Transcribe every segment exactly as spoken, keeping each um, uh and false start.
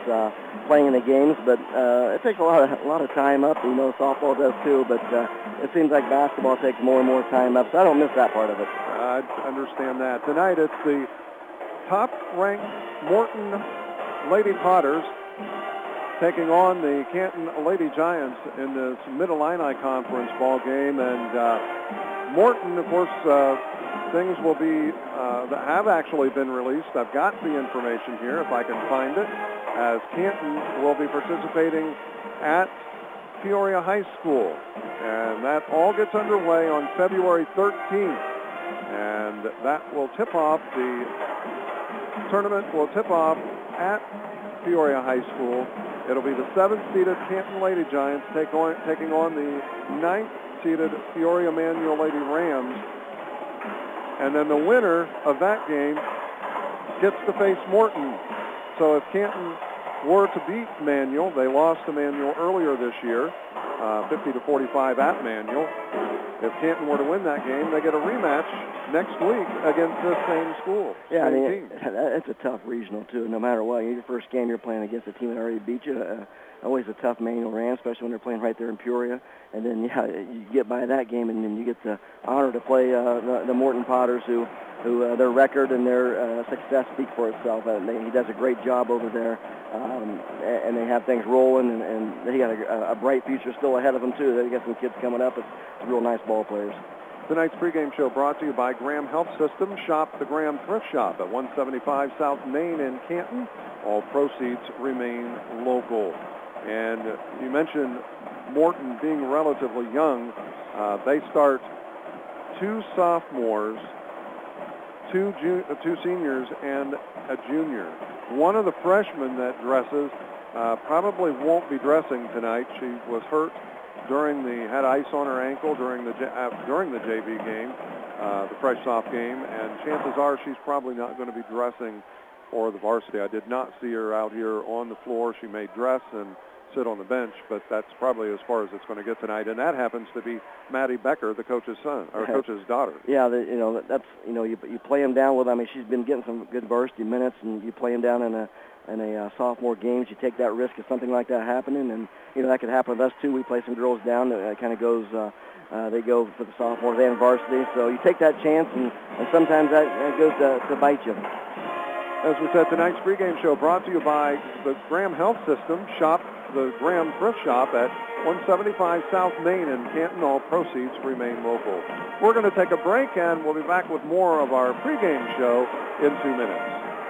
uh, playing in the games, but uh, it takes a lot of a lot of time up. You know, softball does too, but uh, it seems like basketball takes more and more time up, so I don't miss that part of it. I understand that. Tonight it's the top-ranked Morton Lady Potters taking on the Canton Lady Giants in this Mid-Illini Conference ball game, and uh, Morton, of course, uh, things will be uh, that have actually been released. I've got the information here if I can find it, as Canton will be participating at Peoria High School, and that all gets underway on February thirteenth, and that will tip off the tournament will tip off at Peoria High School. It'll be the seventh-seeded Canton Lady Giants take on, taking on the ninth-seeded Peoria Manual Lady Rams. And then the winner of that game gets to face Morton. So if Canton were to beat Manual, they lost to Manual earlier this year, uh, fifty to forty-five at Manual. If Canton were to win that game, they get a rematch next week against this same school. Yeah, same I mean, team. it, it's a tough regional, too, no matter what. Your first game, you're playing against a team that already beat you. Uh, always a tough Manual Ram, especially when they're playing right there in Peoria. And then, yeah, you get by that game, and then you get the honor to play uh, the, the Morton Potters, who, who uh, their record and their uh, success speak for itself. Uh, they, he does a great job over there, um, and they have things rolling, and, and they got a, a bright future still ahead of them, too. They got some kids coming up. It's, it's real nice ball players. Tonight's pregame show brought to you by Graham Health System. Shop the Graham Thrift Shop at one seventy-five South Main in Canton. All proceeds remain local. And you mentioned Morton being relatively young. Uh, they start two sophomores, two, ju- uh, two seniors, and a junior. One of the freshmen that dresses uh, probably won't be dressing tonight. She was hurt during the had ice on her ankle during the uh, during the J V game, uh, the fresh soft game, and chances are she's probably not going to be dressing for the varsity. I did not see her out here on the floor. She may dress and sit on the bench, but that's probably as far as it's going to get tonight. And that happens to be Maddie Becker, the coach's son or coach's daughter. Yeah, the, you know that's you know you you play them down with. I mean, she's been getting some good varsity minutes, and you play them down in a in a uh, sophomore games. You take that risk of something like that happening, and you know that could happen with us too. We play some girls down. It kind of goes. Uh, uh, they go for the sophomores and varsity, so you take that chance, and, and sometimes that, that goes to, to bite you. As we said, tonight's pregame show brought to you by the Graham Health System. Shop the Graham Thrift Shop at one seventy-five South Main in Canton. All proceeds remain local. We're going to take a break, and we'll be back with more of our pregame show in two minutes.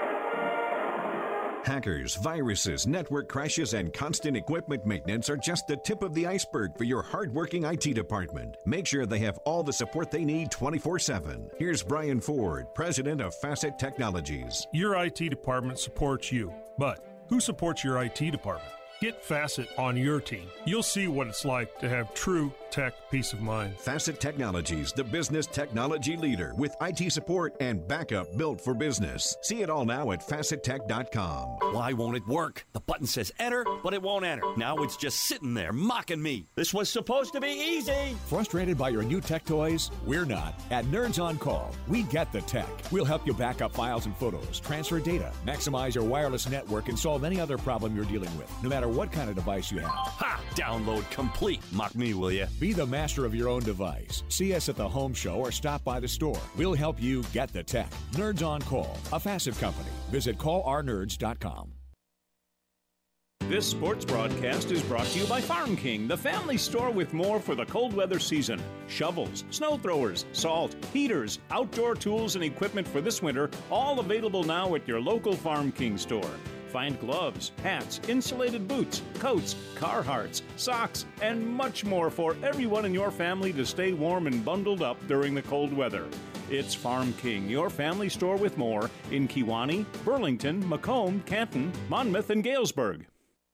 Hackers, viruses, network crashes, and constant equipment maintenance are just the tip of the iceberg for your hardworking I T department. Make sure they have all the support they need twenty-four seven. Here's Brian Ford, president of Facet Technologies. Your I T department supports you, but who supports your I T department? Get Facet on your team. You'll see what it's like to have true tech peace of mind. Facet Technologies, the business technology leader with I T support and backup built for business. See it all now at facet tech dot com. Why won't it work? The button says enter, but it won't enter. Now it's just sitting there mocking me. This was supposed to be easy. Frustrated by your new tech toys? We're not. At Nerds On Call, we get the tech. We'll help you back up files and photos, transfer data, maximize your wireless network, and solve any other problem you're dealing with, no matter what kind of device you have. Ha! Download complete. Mock me, will you? Be the master of your own device. See us at the home show or stop by the store. We'll help you get the tech. Nerds On Call, a Facet company. Visit call our nerds dot com. This sports broadcast is brought to you by Farm King, the family store with more for the cold weather season. Shovels, snow throwers, salt, heaters, outdoor tools, and equipment for this winter, all available now at your local Farm King store. Find gloves, hats, insulated boots, coats, Carhartts, socks, and much more for everyone in your family to stay warm and bundled up during the cold weather. It's Farm King, your family store with more in Kewanee, Burlington, Macomb, Canton, Monmouth, and Galesburg.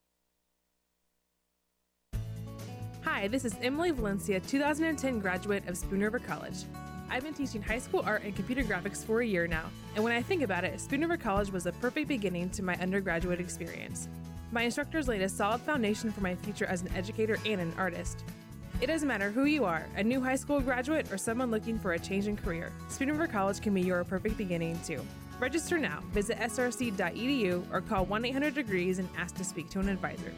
Hi, this is Emily Valencia, two thousand ten graduate of Spoon River College. I've been teaching high school art and computer graphics for a year now, and when I think about it, Spoon River College was the perfect beginning to my undergraduate experience. My instructors laid a solid foundation for my future as an educator and an artist. It doesn't matter who you are, a new high school graduate or someone looking for a change in career, Spoon River College can be your perfect beginning too. Register now. Visit S R C dot E D U or call one eight hundred degrees and ask to speak to an advisor.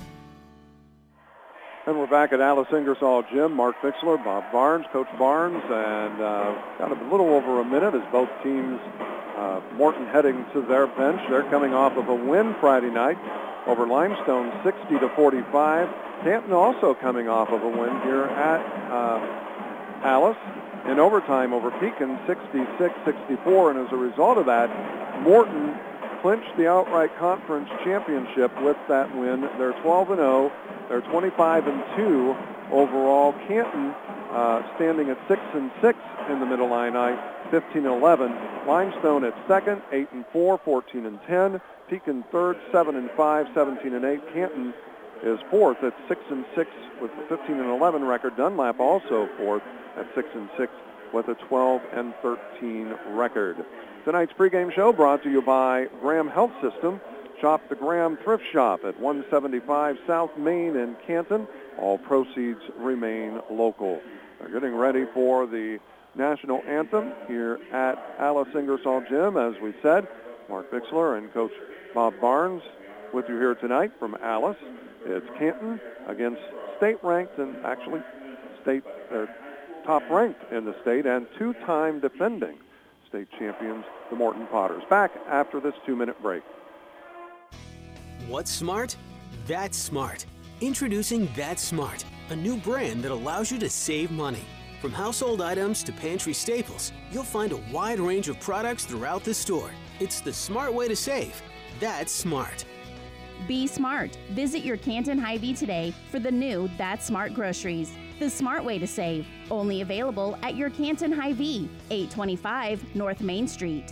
And we're back at Alice Ingersoll Gym. Mark Bixler, Bob Barnes, Coach Barnes, and uh, got a little over a minute as both teams, uh, Morton heading to their bench. They're coming off of a win Friday night over Limestone, sixty to forty-five. Canton also coming off of a win here at uh, Alice in overtime over Pekin, sixty-six sixty-four. And as a result of that, Morton clinched the outright conference championship with that win. They're twelve and oh. They're twenty-five and two overall. Canton uh, standing at six and six in the Middle Illini, fifteen and eleven. Limestone at second, eight and four, fourteen and ten. Pekin third, seven and five, seventeen and eight. Canton is fourth at six and six with a fifteen and eleven record. Dunlap also fourth at six and six with a twelve and thirteen record. Tonight's pregame show brought to you by Graham Health System. Shop the Graham Thrift Shop at one seventy-five South Main in Canton. All proceeds remain local. They're getting ready for the national anthem here at Alice Ingersoll Gym. As we said, Mark Bixler and Coach Bob Barnes with you here tonight from Alice. It's Canton against state-ranked and actually state uh, top-ranked in the state and two-time defending state champions, the Morton Potters. Back after this two-minute break. What's smart? That's smart. Introducing That's Smart, a new brand that allows you to save money. From household items to pantry staples, you'll find a wide range of products throughout the store. It's the smart way to save. That's smart. Be smart. Visit your Canton Hy-Vee today for the new That's Smart groceries. The smart way to save. Only available at your Canton Hy-Vee, eight twenty-five North Main Street.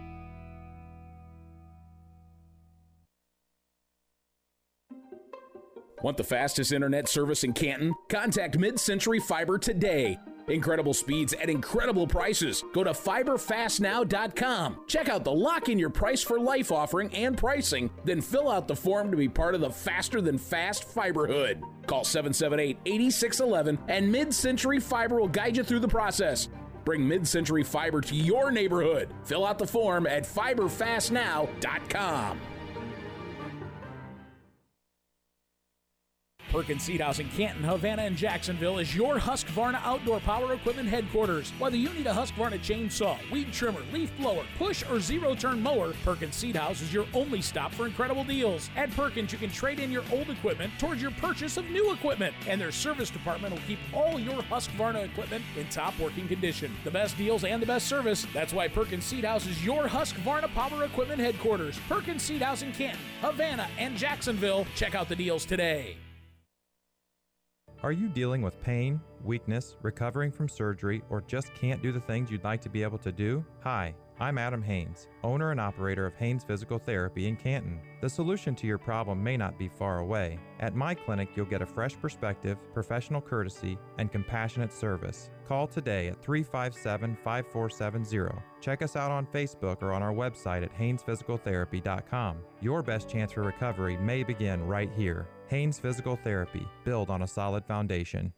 Want the fastest internet service in Canton? Contact Mid-Century Fiber today. Incredible speeds at incredible prices. Go to fiber fast now dot com. Check out the Lock in Your Price for Life offering and pricing, then fill out the form to be part of the faster than fast Fiberhood. Call seven seven eight, eight six one one and Mid-Century Fiber will guide you through the process. Bring Mid-Century Fiber to your neighborhood. Fill out the form at fiber fast now dot com. Perkins Seed House in Canton, Havana, and Jacksonville is your Husqvarna outdoor power equipment headquarters. Whether you need a Husqvarna chainsaw, weed trimmer, leaf blower, push, or zero-turn mower, Perkins Seed House is your only stop for incredible deals. At Perkins, you can trade in your old equipment towards your purchase of new equipment, and their service department will keep all your Husqvarna equipment in top working condition. The best deals and the best service. That's why Perkins Seed House is your Husqvarna power equipment headquarters. Perkins Seed House in Canton, Havana, and Jacksonville. Check out the deals today. Are you dealing with pain, weakness, recovering from surgery, or just can't do the things you'd like to be able to do? Hi, I'm Adam Haynes, owner and operator of Haynes Physical Therapy in Canton. The solution to your problem may not be far away. At my clinic, you'll get a fresh perspective, professional courtesy, and compassionate service. Call today at three five seven, five four seven zero. Check us out on Facebook or on our website at haynes physical therapy dot com. Your best chance for recovery may begin right here. Haynes Physical Therapy, build on a solid foundation.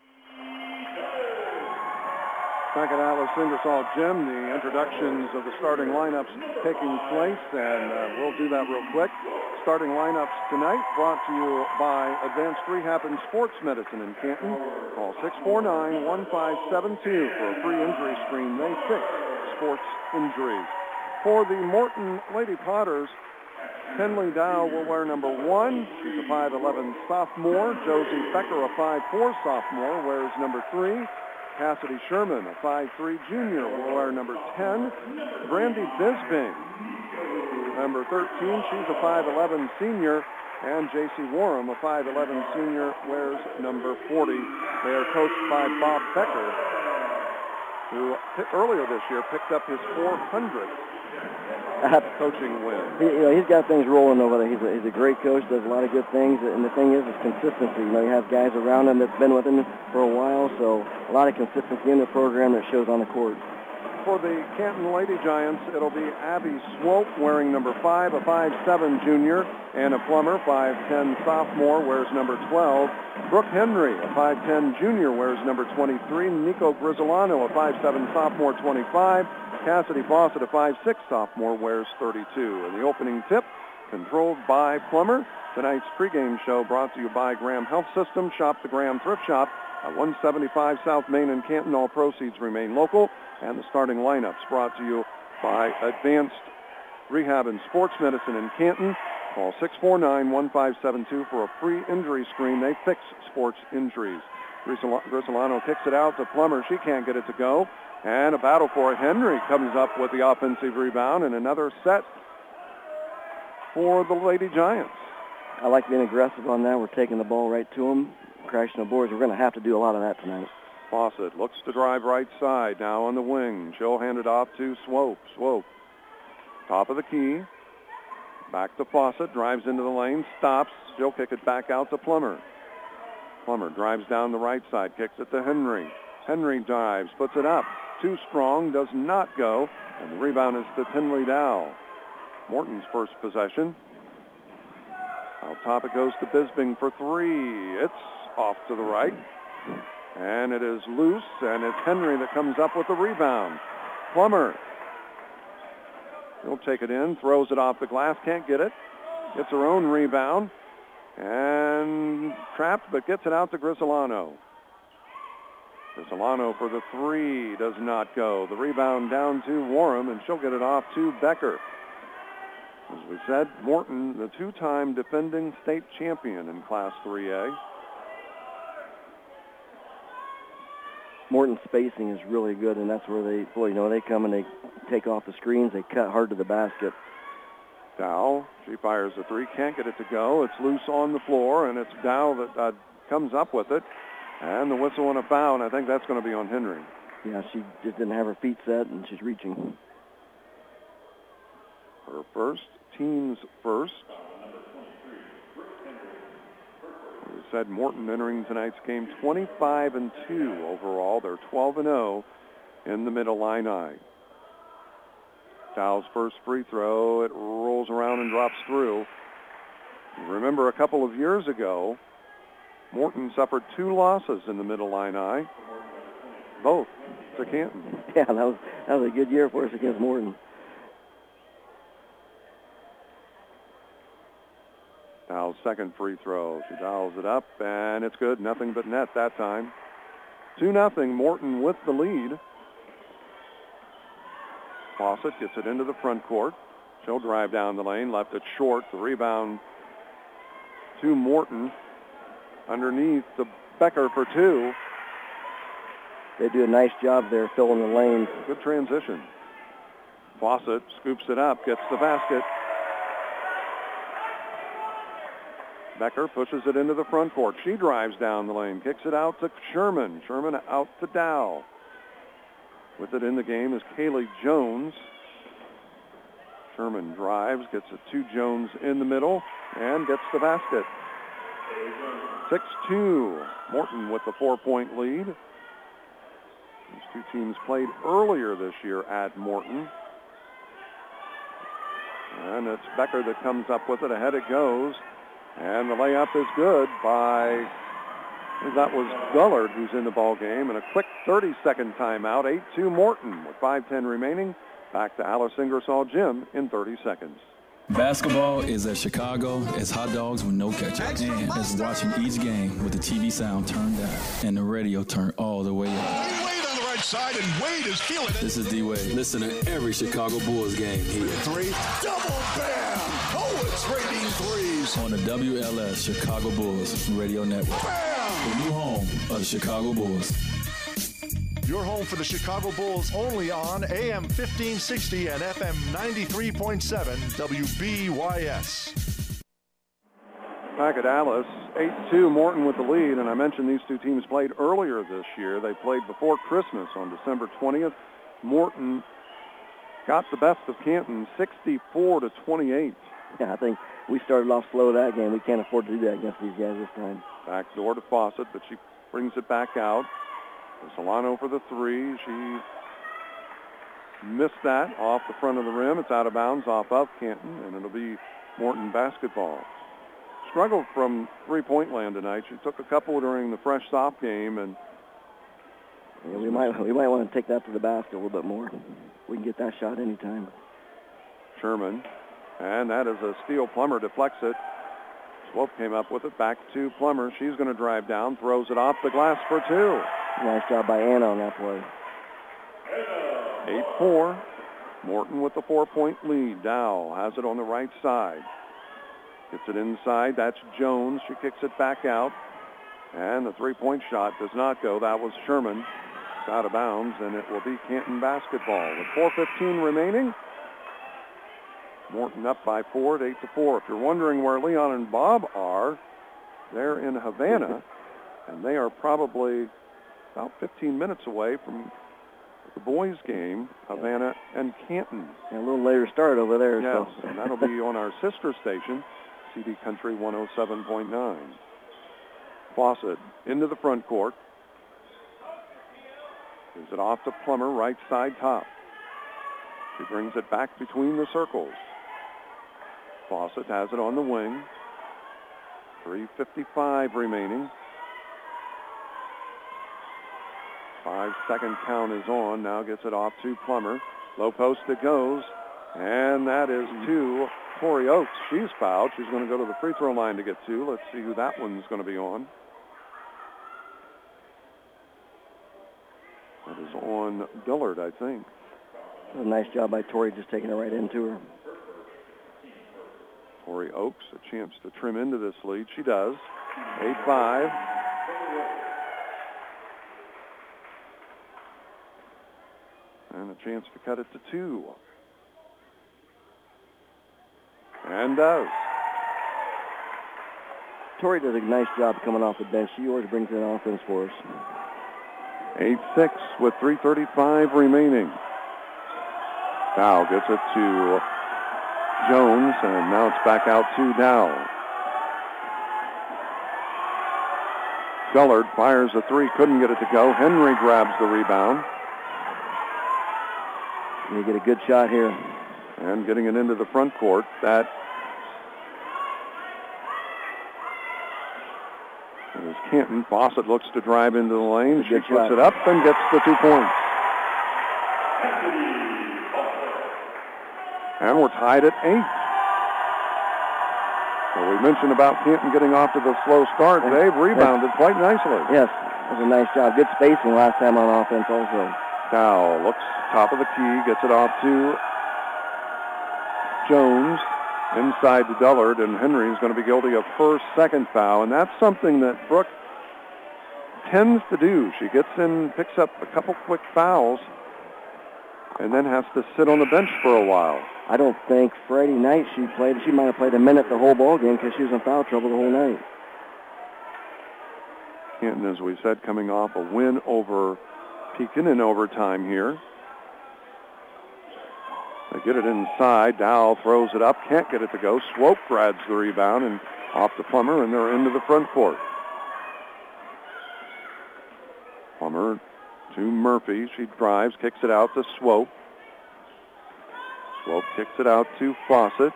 Back at Alice Ingersoll Gym, the introductions of the starting lineups taking place, and uh, we'll do that real quick. Starting lineups tonight brought to you by Advanced Rehab and Sports Medicine in Canton. Call six four nine, one five seven two for a free injury screen. They fix sports injuries. For the Morton Lady Potters, Penley Dow will wear number one. She's a five eleven sophomore. Josie Becker, a five four sophomore, wears number three. Cassidy Sherman, a five three junior, will wear number ten. Brandy Bisbing, number thirteen. She's a five eleven senior. And J C Warham, a five eleven senior, wears number forty. They are coached by Bob Becker, who earlier this year picked up his four hundredth coaching win. He, you know, he's got things rolling over there. He's a, he's a great coach, does a lot of good things, and the thing is, is consistency. You know, you have guys around him that's been with him for a while, so a lot of consistency in the program that shows on the court. For the Canton Lady Giants, it'll be Abby Swope wearing number five, a five seven junior. Anna Plummer, five ten sophomore, wears number twelve. Brooke Henry, a five ten junior, wears number twenty-three. Nico Grisolano, a five seven sophomore, twenty-five. Cassidy Fawcett, a five six sophomore, wears thirty-two. And the opening tip, controlled by Plummer. Tonight's pregame show brought to you by Graham Health System. Shop the Graham Thrift Shop at one seventy-five South Main in Canton. All proceeds remain local. And the starting lineups brought to you by Advanced Rehab and Sports Medicine in Canton. Call six four nine, one five seven two for a free injury screen. They fix sports injuries. Grisolano kicks it out to Plummer. She can't get it to go. And a battle for it. Henry comes up with the offensive rebound, and another set for the Lady Giants. I like being aggressive on that. We're taking the ball right to them, crashing the boards. We're going to have to do a lot of that tonight. Fawcett looks to drive right side. Now on the wing. She'll hand it off to Swope. Swope. Top of the key. Back to Fawcett. Drives into the lane. Stops. She'll kick it back out to Plummer. Plummer drives down the right side. Kicks it to Henry. Henry dives. Puts it up. Too strong. Does not go. And the rebound is to Tinley Dow. Morton's first possession. Out top it goes to Bisbing for three. It's off to the right. And it is loose, and it's Henry that comes up with the rebound. Plummer. He'll take it in, throws it off the glass, can't get it. Gets her own rebound. And trapped, but gets it out to Grisolano. Grisolano for the three. Does not go. The rebound down to Warham, and she'll get it off to Becker. As we said, Morton, the two-time defending state champion in Class three A. Morton's spacing is really good, and that's where they, boy, you know, they come and they take off the screens. They cut hard to the basket. Dow, she fires a three, can't get it to go. It's loose on the floor, and it's Dow that uh, comes up with it. And the whistle and a foul, and I think that's going to be on Henry. Yeah, she just didn't have her feet set, and she's reaching. Her first, team's first. We said Morton entering tonight's game twenty-five and two overall. They're twelve and oh in the Mid-Illini. Dow's first free throw, it rolls around and drops through. Remember a couple of years ago, Morton suffered two losses in the Mid-Illini, both to Canton. Yeah, that was that was a good year for us against Morton. Dow's second free throw. She dials it up, and it's good. Nothing but net that time. two nothing, Morton with the lead. Fawcett gets it into the front court. She'll drive down the lane, left it short. The rebound to Morton. Underneath to Becker for two. They do a nice job there filling the lane. Good transition. Fawcett scoops it up, gets the basket. Becker pushes it into the front court. She drives down the lane, kicks it out to Sherman. Sherman out to Dow. With it in the game is Kaylee Jones. Sherman drives, gets it to Jones in the middle, and gets the basket. six two. Morton with the four-point lead. These two teams played earlier this year at Morton. And it's Becker that comes up with it. Ahead it goes. And the layup is good by, I think that was Gullard who's in the ball game. And a quick thirty-second timeout. eight two Morton with five ten remaining. Back to Alice Ingersoll Gym in thirty seconds. Basketball is as Chicago as hot dogs with no ketchup. And as watching each game with the T V sound turned down and the radio turned all the way up. Side and Wade is feeling it. This is D-Wade. Listen to every Chicago Bulls game here. Three, double bam! Oh, it's raining threes. On the W L S Chicago Bulls Radio Network. Bam! The new home of the Chicago Bulls. Your home for the Chicago Bulls only on A M fifteen sixty and F M ninety-three point seven W B Y S. Back at Alice, eight two Morton with the lead, and I mentioned these two teams played earlier this year. They played before Christmas on December twentieth. Morton got the best of Canton, sixty-four to twenty-eight. Yeah, I think we started off slow that game. We can't afford to do that against these guys this time. Back door to Fawcett, but she brings it back out. Solano for the three. She missed that off the front of the rim. It's out of bounds off of Canton, and it'll be Morton basketball. Struggled from three-point land tonight. She took a couple during the fresh soft game, and yeah, we might we might want to take that to the basket a little bit more. we can get that shot anytime. Sherman, and that is a steal. Plummer deflects it. Swope came up with it. Back to Plummer. She's going to drive down, throws it off the glass for two. Nice job by Anna on that play. eight four. Morton with the four-point lead. Dow has it on the right side. Gets it inside. That's Jones. She kicks it back out. And the three-point shot does not go. That was Sherman. It's out of bounds, and it will be Canton basketball. With four fifteen remaining, Morton up by four at eight to four. If you're wondering where Leon and Bob are, they're in Havana, and they are probably about fifteen minutes away from the boys' game, Havana and Canton. And a little later start over there. Yes, so. and that'll be on our sister station, C D Country one oh seven point nine. Fawcett into the front court. Gives it off to Plummer, right side top. She brings it back between the circles. Fawcett has it on the wing. three fifty-five remaining. Five-second count is on. Now gets it off to Plummer. Low post it goes. And that is to Tori Oakes. She's fouled. She's going to go to the free throw line to get two. Let's see who that one's going to be on. That is on Dillard, I think. A nice job by Tori just taking it right into her. Tori Oakes, a chance to trim into this lead. She does. eight five. And a chance to cut it to two. And does. Tori does a nice job coming off the bench. She always brings in offense for us. eight six with three thirty-five remaining. Dow gets it to Jones, and now it's back out to Dow. Dullard fires a three, couldn't get it to go. Henry grabs the rebound. You get a good shot here. And getting it into the front court, that is Canton. Fawcett looks to drive into the lane. She puts it up and gets the two points. And we're tied at eight. So we mentioned about Canton getting off to the slow start. They've rebounded quite nicely. Yes, that was a nice job. Good spacing last time on offense also. Dow looks top of the key, gets it off to Jones, inside to Dullard, and Henry's going to be guilty of her second foul, and that's something that Brooke tends to do. She gets in, picks up a couple quick fouls, and then has to sit on the bench for a while. I don't think Friday night she played. She might have played a minute the whole ball game because she was in foul trouble the whole night. Canton, as we said, coming off a win over Pekin in overtime here. They get it inside. Dow throws it up. Can't get it to go. Swope grabs the rebound and off to Plummer, and they're into the front court. Plummer to Murphy. She drives, kicks it out to Swope. Swope kicks it out to Fawcett.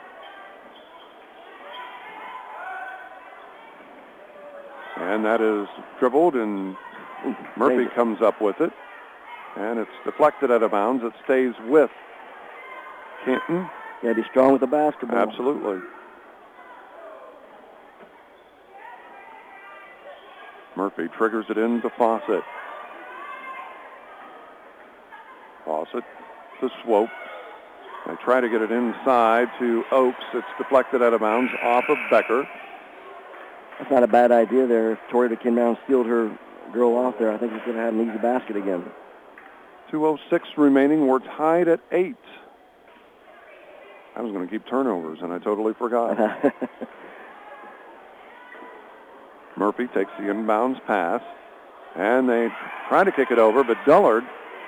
And that is dribbled, and Murphy comes up with it. And it's deflected out of bounds. It stays with Canton. Yeah, be strong with the basketball. Absolutely. Murphy triggers it into Fawcett. Fawcett to Swope. They try to get it inside to Oakes. It's deflected out of bounds off of Becker. That's not a bad idea there. If Tori came down and stealed her girl off there, I think we could have had an easy basket again. two oh six remaining. We're tied at eight. I was going to keep turnovers, and I totally forgot. Murphy takes the inbounds pass, and they try to kick it over, but Dullard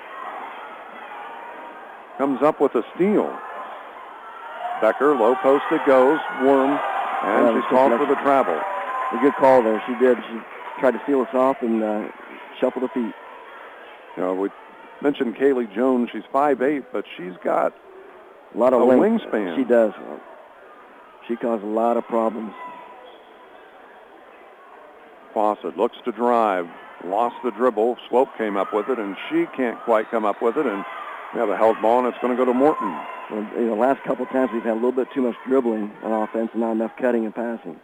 comes up with a steal. Becker, low post it goes, Worm, and yeah, she's called for the travel. A good call there. She did. She tried to steal us off and uh, shuffle the feet. You know, we mentioned Kaylee Jones. She's five eight, but she's got a lot of a wing, wingspan. She does. She caused a lot of problems. Fawcett looks to drive. Lost the dribble. Swope came up with it, and she can't quite come up with it. And We have a held ball, and it's going to go to Morton. Well, you know, the last couple of times we've had a little bit too much dribbling on offense and not enough cutting and passing.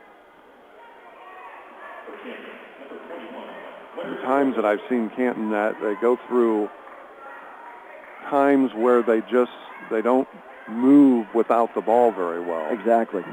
The times that I've seen Canton, that they go through times where they just, they don't move without the ball very well. Exactly.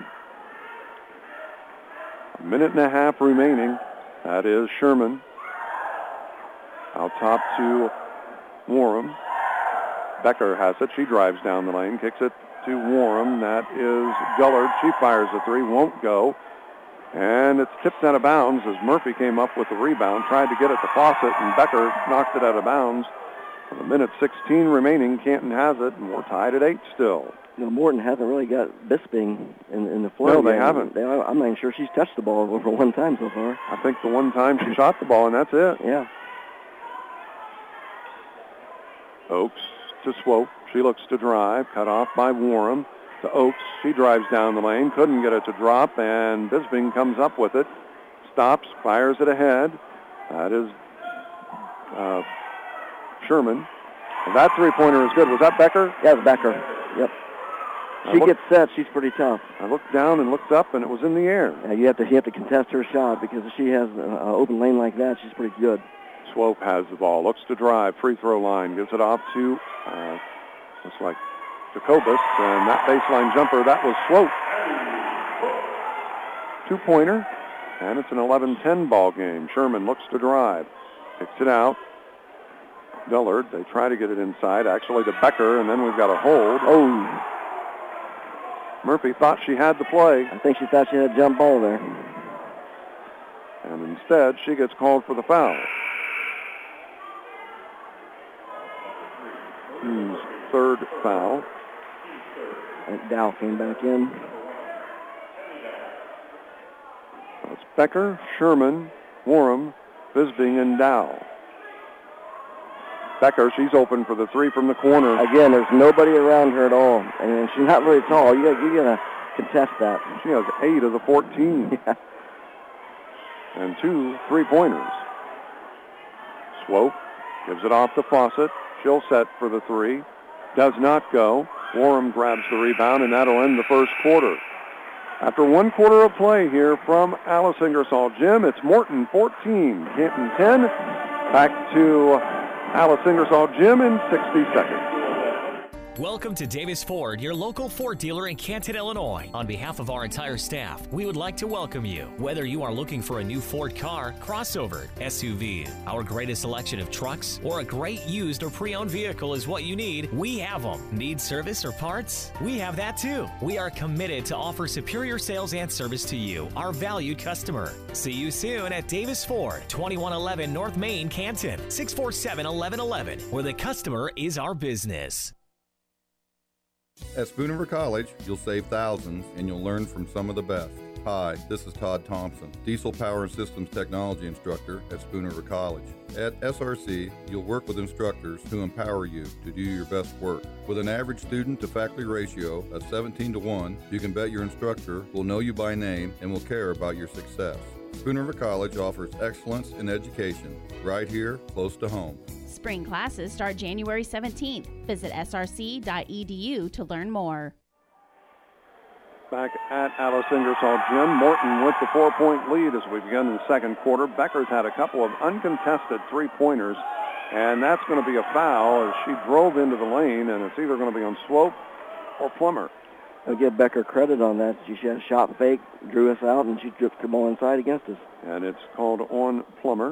A minute and a half remaining. That is Sherman. Out top to Warham. Becker has it. She drives down the lane, kicks it to Warham. That is Gullard. She fires the three, won't go. And it's tipped out of bounds as Murphy came up with the rebound, tried to get it to Fawcett, and Becker knocked it out of bounds. With a minute sixteen remaining, Canton has it, and we're tied at eight still. You know, Morton hasn't really got Bisping in, in the floor. No, they yet. haven't. They, I'm not even sure she's touched the ball over one time so far. I think the one time she shot the ball, and that's it. Yeah. Oakes to Swope. She looks to drive. Cut off by Warham. To Oakes. She drives down the lane. Couldn't get it to drop, and Bisping comes up with it. Stops. Fires it ahead. That is uh, Sherman. And that three-pointer is good. Was that Becker? Yeah, it was Becker. Yep. I She looked, gets set. She's pretty tough. I looked down and looked up, and it was in the air. Yeah, you have to you have to contest her shot because if she has an open lane like that, she's pretty good. Swope has the ball. Looks to drive. Free throw line. Gives it off to, uh, looks like Jacobus. And that baseline jumper, that was Swope. Two-pointer. And it's an eleven ten ball game. Sherman looks to drive. Kicks it out. Gullard. They try to get it inside. Actually to Becker. And then we've got a hold. Oh. Murphy thought she had the play. I think she thought she had a jump ball there. And instead, she gets called for the foul. Hughes' third foul. And Dow came back in. It's Becker, Sherman, Warham, Bisping, and Dow. Becker, she's open for the three from the corner. Again, there's nobody around her at all, and she's not very tall. You got you got to contest that. She has eight of the fourteen. Yeah. And two three-pointers. Swope gives it off to Fawcett. She'll set for the three. Does not go. Warham grabs the rebound, and that'll end the first quarter. After one quarter of play here from Alice Ingersoll Gym, it's Morton fourteen, Canton ten. Back to Alice Ingersoll Gym in sixty seconds. Welcome to Davis Ford, your local Ford dealer in Canton, Illinois. On behalf of our entire staff, we would like to welcome you. Whether you are looking for a new Ford car, crossover, S U V, our greatest selection of trucks, or a great used or pre-owned vehicle is what you need, we have them. Need service or parts? We have that too. We are committed to offer superior sales and service to you, our valued customer. See you soon at Davis Ford, twenty-one eleven North Main, Canton, six four seven, eleven eleven, where the customer is our business. At Spoon River College, you'll save thousands and you'll learn from some of the best. Hi, this is Todd Thompson, Diesel Power and Systems Technology Instructor at Spoon River College. At S R C, you'll work with instructors who empower you to do your best work. With an average student to faculty ratio of seventeen to one, you can bet your instructor will know you by name and will care about your success. Spoon River College offers excellence in education right here, close to home. Spring classes start January seventeenth. Visit S R C dot E D U to learn more. Back at Alice Ingersoll Gym, Morton with the four-point lead as we begin the second quarter. Becker's had a couple of uncontested three-pointers, and that's going to be a foul as she drove into the lane, and it's either going to be on Swope or Plummer. I'll give Becker credit on that. She had a shot fake, drew us out, and she dripped the ball inside against us. And it's called on Plummer.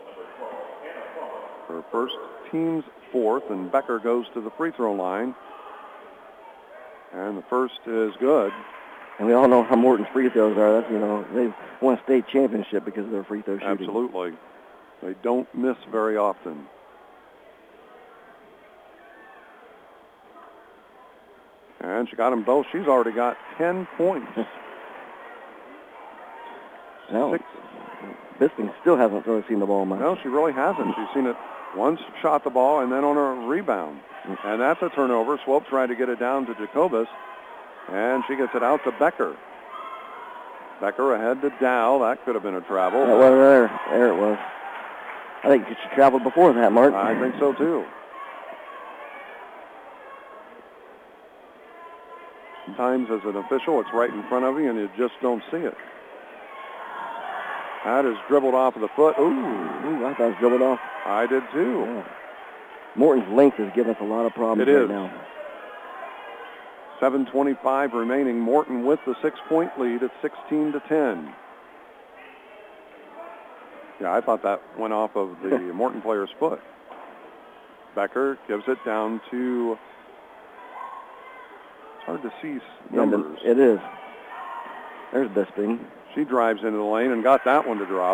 Her first, team's fourth, and Becker goes to the free throw line. And the first is good. And we all know how Morton's free throws are. That's, you know, they won a state championship because of their free throw shooting. Absolutely. They don't miss very often. And she got them both. She's already got ten points. No, Bisping still hasn't really seen the ball much. No, she really hasn't. She's seen it once, shot the ball, and then on a rebound. And that's a turnover. Swope tried to get it down to Jacobus, and she gets it out to Becker. Becker ahead to Dow. That could have been a travel. Yeah, well, there, there it was. I think she traveled before that, Mark. I think so, too. Sometimes as an official, it's right in front of you and you just don't see it. That is dribbled off of the foot. Ooh. Ooh, I thought it was dribbled off. I did too. Yeah. Morton's length has given us a lot of problems it right is. now. seven twenty-five remaining. Morton with the six-point lead at sixteen to ten. Yeah, I thought that went off of the Morton player's foot. Becker gives it down to, it's hard to see numbers. Yeah, it is. There's Bisping. She drives into the lane and got that one to drop.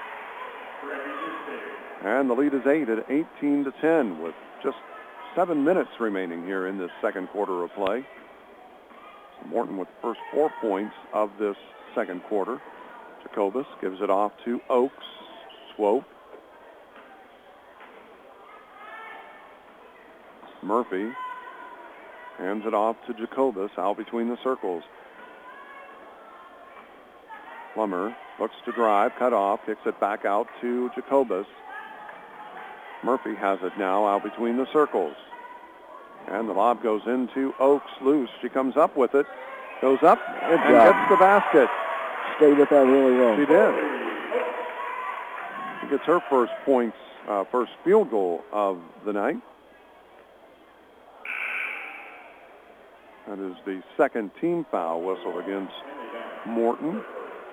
And the lead is eight at eighteen to ten with just seven minutes remaining here in this second quarter of play. So Morton with the first four points of this second quarter. Jacobus gives it off to Oakes. Swope. Murphy hands it off to Jacobus out between the circles. Plummer looks to drive, cut off, kicks it back out to Jacobus. Murphy has it now out between the circles. And the lob goes into Oakes loose. She comes up with it, goes up, Good and job. gets the basket. Stayed with that really well. She did. She gets her first points, uh, first field goal of the night. That is the second team foul whistle against Morton.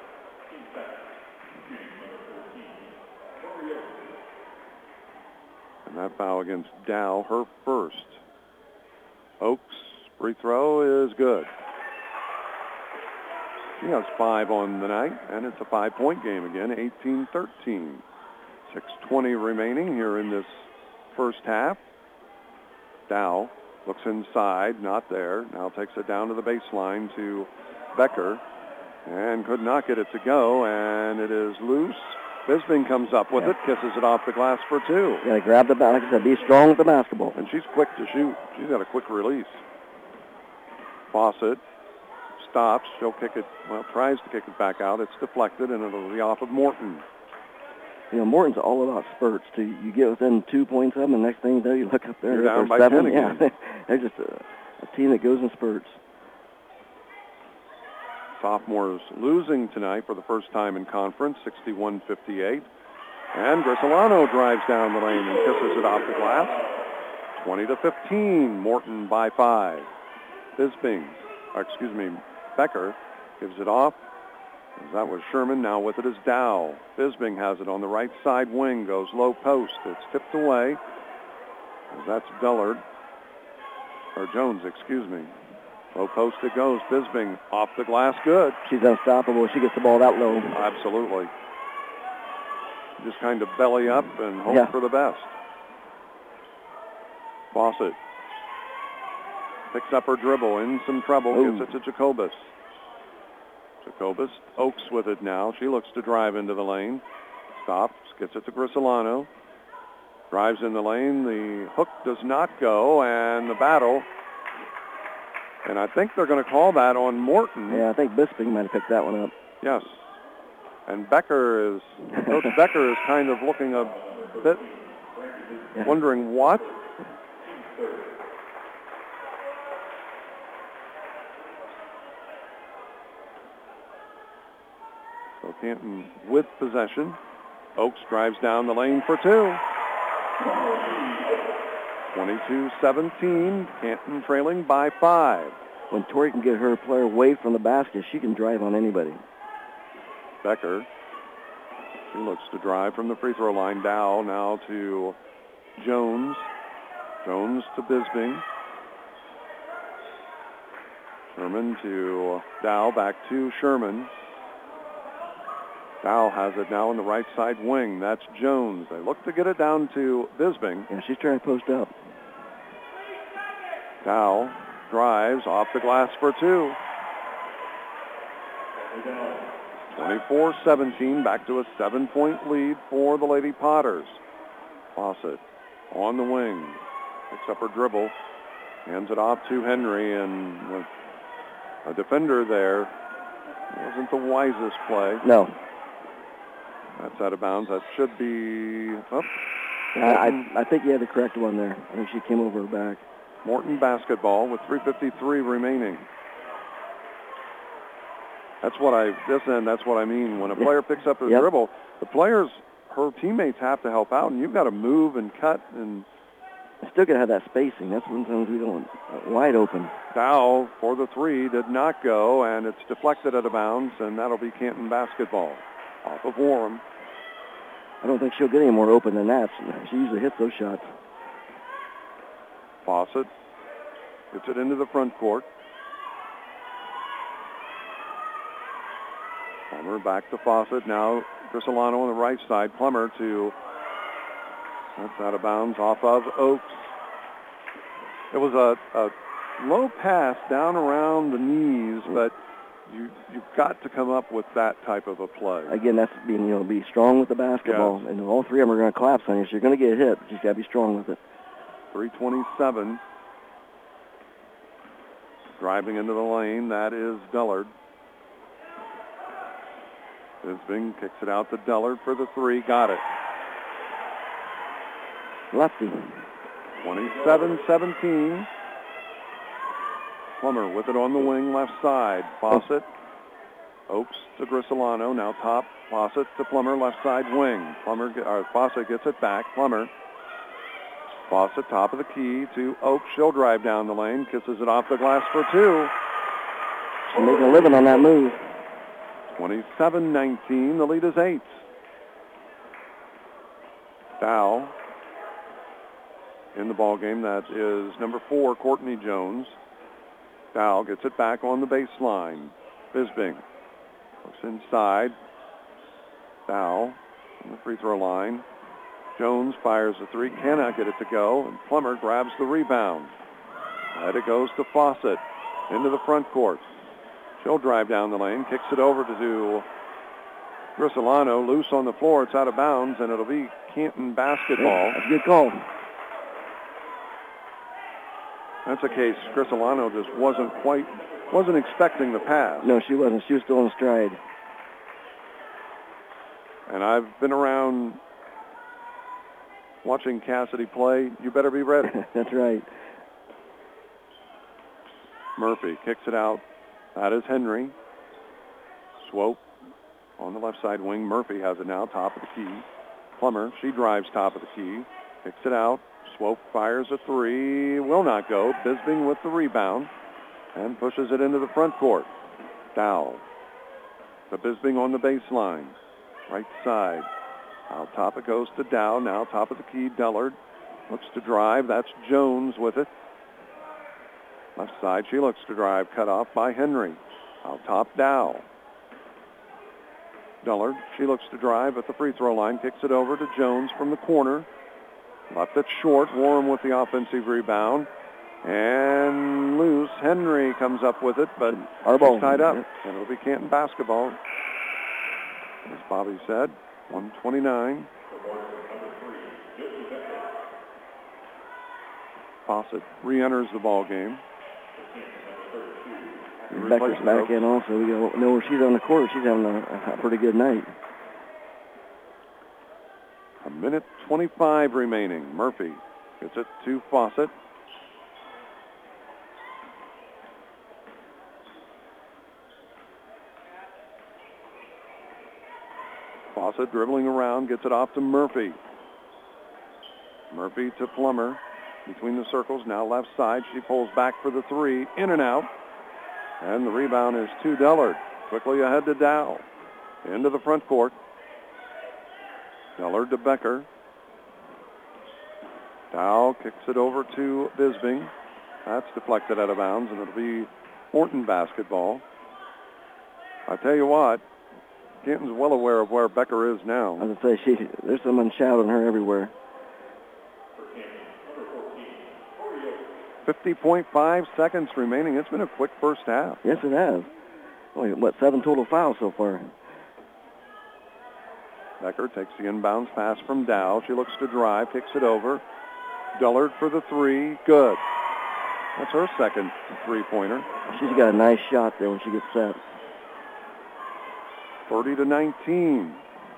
And that foul against Dow, her first. Oakes' free throw is good. She has five on the night, and it's a five-point game again, eighteen thirteen. six twenty remaining here in this first half. Dow looks inside, not there. Now takes it down to the baseline to Becker, and could not get it to go, and it is loose. Bisping comes up with yeah. it, kisses it off the glass for two. You gotta grab the ball. Like I said, be strong with the basketball. And she's quick to shoot. She's got a quick release. Fawcett stops. She'll kick it, well, tries to kick it back out. It's deflected, and it'll be off of Morton. You know, Morton's all about spurts, too. You get within two points of them, and next thing you know, you look up there. You're down by seven. ten again. Yeah, they're just a, a team that goes in spurts. Sophomores losing tonight for the first time in conference, sixty-one fifty-eight. And Grisolano drives down the lane and kisses it off the glass. twenty to fifteen, Morton by five. Bisping, or excuse me, Becker gives it off. That was Sherman. Now with it is Dow. Bisping has it on the right side wing, goes low post. It's tipped away. That's Dullard, or Jones, excuse me. Low post it goes. Bisping off the glass, good. She's unstoppable. She gets the ball that low. Absolutely. Just kind of belly up and hope yeah. for the best. Fawcett picks up her dribble, in some trouble, Ooh. gets it to Jacobus. Jacobus, Oakes with it now. She looks to drive into the lane. Stops, gets it to Grisolano. Drives in the lane. The hook does not go, and the battle. And I think they're going to call that on Morton. Yeah, I think Bisping might have picked that one up. Yes. And Becker is, Coach Becker is kind of looking a bit, yeah. wondering what. So Canton with possession. Oakes drives down the lane for two. twenty-two seventeen, Canton trailing by five. When Tori can get her player away from the basket, she can drive on anybody. Becker, she looks to drive from the free throw line. Dow now to Jones. Jones to Bisping. Sherman to Dow, back to Sherman. Dow has it now in the right side wing. That's Jones. They look to get it down to Bisping. Yeah, she's trying to post up. Dow drives off the glass for two. twenty-four seventeen, back to a seven-point lead for the Lady Potters. Fawcett on the wing. Picks up her dribble. Hands it off to Henry, and a defender there. Wasn't the wisest play. No. That's out of bounds. That should be up. I, I, I think you had the correct one there. I think she came over her back. Morton basketball with three fifty-three remaining. That's what I, this end, that's what I mean. When a player picks up a Yep. dribble, the players, her teammates have to help out, and you've got to move and cut and... Still got to have that spacing. That's sometimes we don't, uh, wide open. Dow for the three did not go, and it's deflected out of bounds, and that'll be Canton basketball. Off of Warren. I don't think she'll get any more open than that. She usually hits those shots. Fawcett gets it into the front court. Plummer back to Fawcett. Now Grisolano on the right side. Plummer to... That's out of bounds off of Oakes. It was a, a low pass down around the knees, but you, you've got to come up with that type of a play. Again, that's being, you know, be strong with the basketball. Yes. And all three of them are going to collapse on you, so you're going to get hit, but you got to be strong with it. three twenty-seven. Driving into the lane, that is Dullard. Bisbing kicks it out to Dullard for the three. Got it. Lefty. twenty-seven seventeen. Plummer with it on the wing, left side. Fawcett. Oakes to Grisolano. Now top. Fawcett to Plummer, left side wing. Plummer, or Fawcett gets it back. Plummer. Fawcett, top of the key to Oakes. She'll drive down the lane. Kisses it off the glass for two. She's making a living on that move. twenty-seven nineteen. The lead is eight. Dow in the ball game. That is number four, Courtney Jones. Dow gets it back on the baseline. Bisbing looks inside. Dow on the free throw line. Jones fires the three, cannot get it to go, and Plummer grabs the rebound. And it goes to Fawcett into the front court. She'll drive down the lane, kicks it over to do Grisolano, loose on the floor. It's out of bounds, and it'll be Canton basketball. That's a good call. That's a case Grisolano just wasn't quite, wasn't expecting the pass. No, she wasn't. She was still in stride. And I've been around watching Cassidy play. You better be ready. That's right. Murphy kicks it out. That is Henry. Swope on the left side wing. Murphy has it now, top of the key. Plummer, she drives top of the key. Kicks it out. Swope fires a three. Will not go. Bisbing with the rebound and pushes it into the front court. Dow. The Bisbing on the baseline. Right side. Out top it goes to Dow. Now top of the key, Dullard. Looks to drive. That's Jones with it. Left side, she looks to drive. Cut off by Henry. Out top, Dow. Dullard, she looks to drive at the free throw line. Kicks it over to Jones from the corner. Left it short. Warren with the offensive rebound. And loose. Henry comes up with it, but she's tied up. And it'll be Canton basketball. As Bobby said, one twenty-nine. Fawcett re-enters the ball game. Becker's back in also. We don't know where she's on the court. She's having a, a pretty good night. A minute twenty-five remaining. Murphy gets it to Fawcett. Fawcett dribbling around, gets it off to Murphy. Murphy to Plummer. Between the circles, now left side. She pulls back for the three. In and out. And the rebound is to Dullard. Quickly ahead to Dow. Into the front court. Dullard to Becker. Dow kicks it over to Bisbing. That's deflected out of bounds, and it'll be Morton basketball. I tell you what, Canton's well aware of where Becker is now. I was going to say, she, there's someone shouting her everywhere. fifty point five seconds remaining. It's been a quick first half. Yes, it has. Only, what, seven total fouls so far. Becker takes the inbounds pass from Dow. She looks to drive, kicks it over. Dullard for the three. Good. That's her second three-pointer. She's got a nice shot there when she gets set. thirty to nineteen.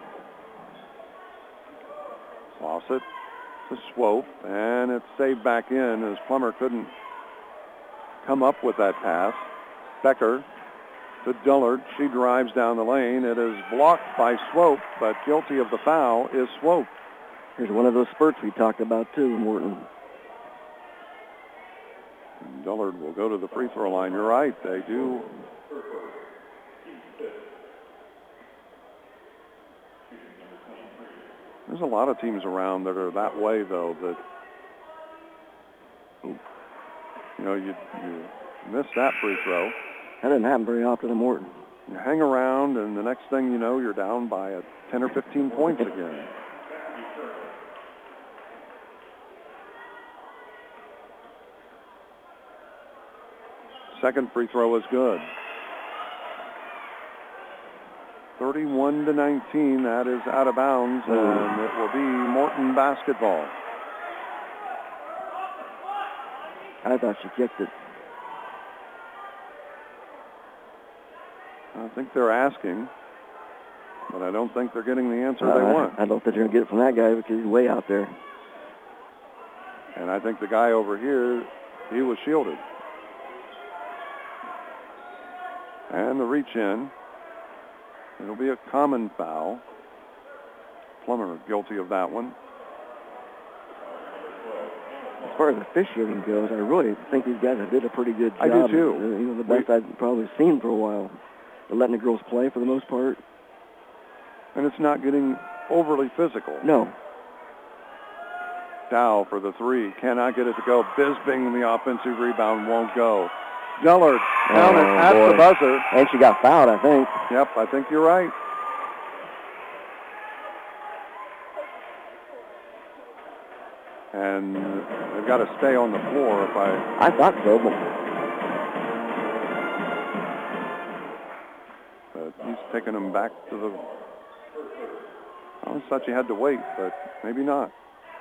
Fawcett to Swope, and it's saved back in as Plummer couldn't come up with that pass. Becker to Dullard. She drives down the lane. It is blocked by Swope, but guilty of the foul is Swope. Here's one of those spurts we talked about, too, Morton. Dullard will go to the free throw line. You're right. They do. There's a lot of teams around that are that way, though, that, you know, you, you miss that free throw. That doesn't happen very often in Morton. You hang around, and the next thing you know, you're down by a ten or fifteen points again. Second free throw is good. thirty-one to nineteen, that is out of bounds, and it will be Morton basketball. I thought she kicked it. I think they're asking, but I don't think they're getting the answer uh, they want. I don't think they're going to get it from that guy because he's way out there. And I think the guy over here, he was shielded. And the reach in. It'll be a common foul. Plummer guilty of that one. As far as officiating goes, I really think these guys did a pretty good job. I do too. Uh, you know, the best we, I've probably seen for a while. They're letting the girls play for the most part. And it's not getting overly physical. No. Dow for the three. Cannot get it to go. Bisbing, the offensive rebound, won't go. Dullard down oh, at boy. the buzzer. And she got fouled, I think. Yep, I think you're right. And they've got to stay on the floor if I... I thought so, but... but he's taking them back to the... I always thought you had to wait, but maybe not.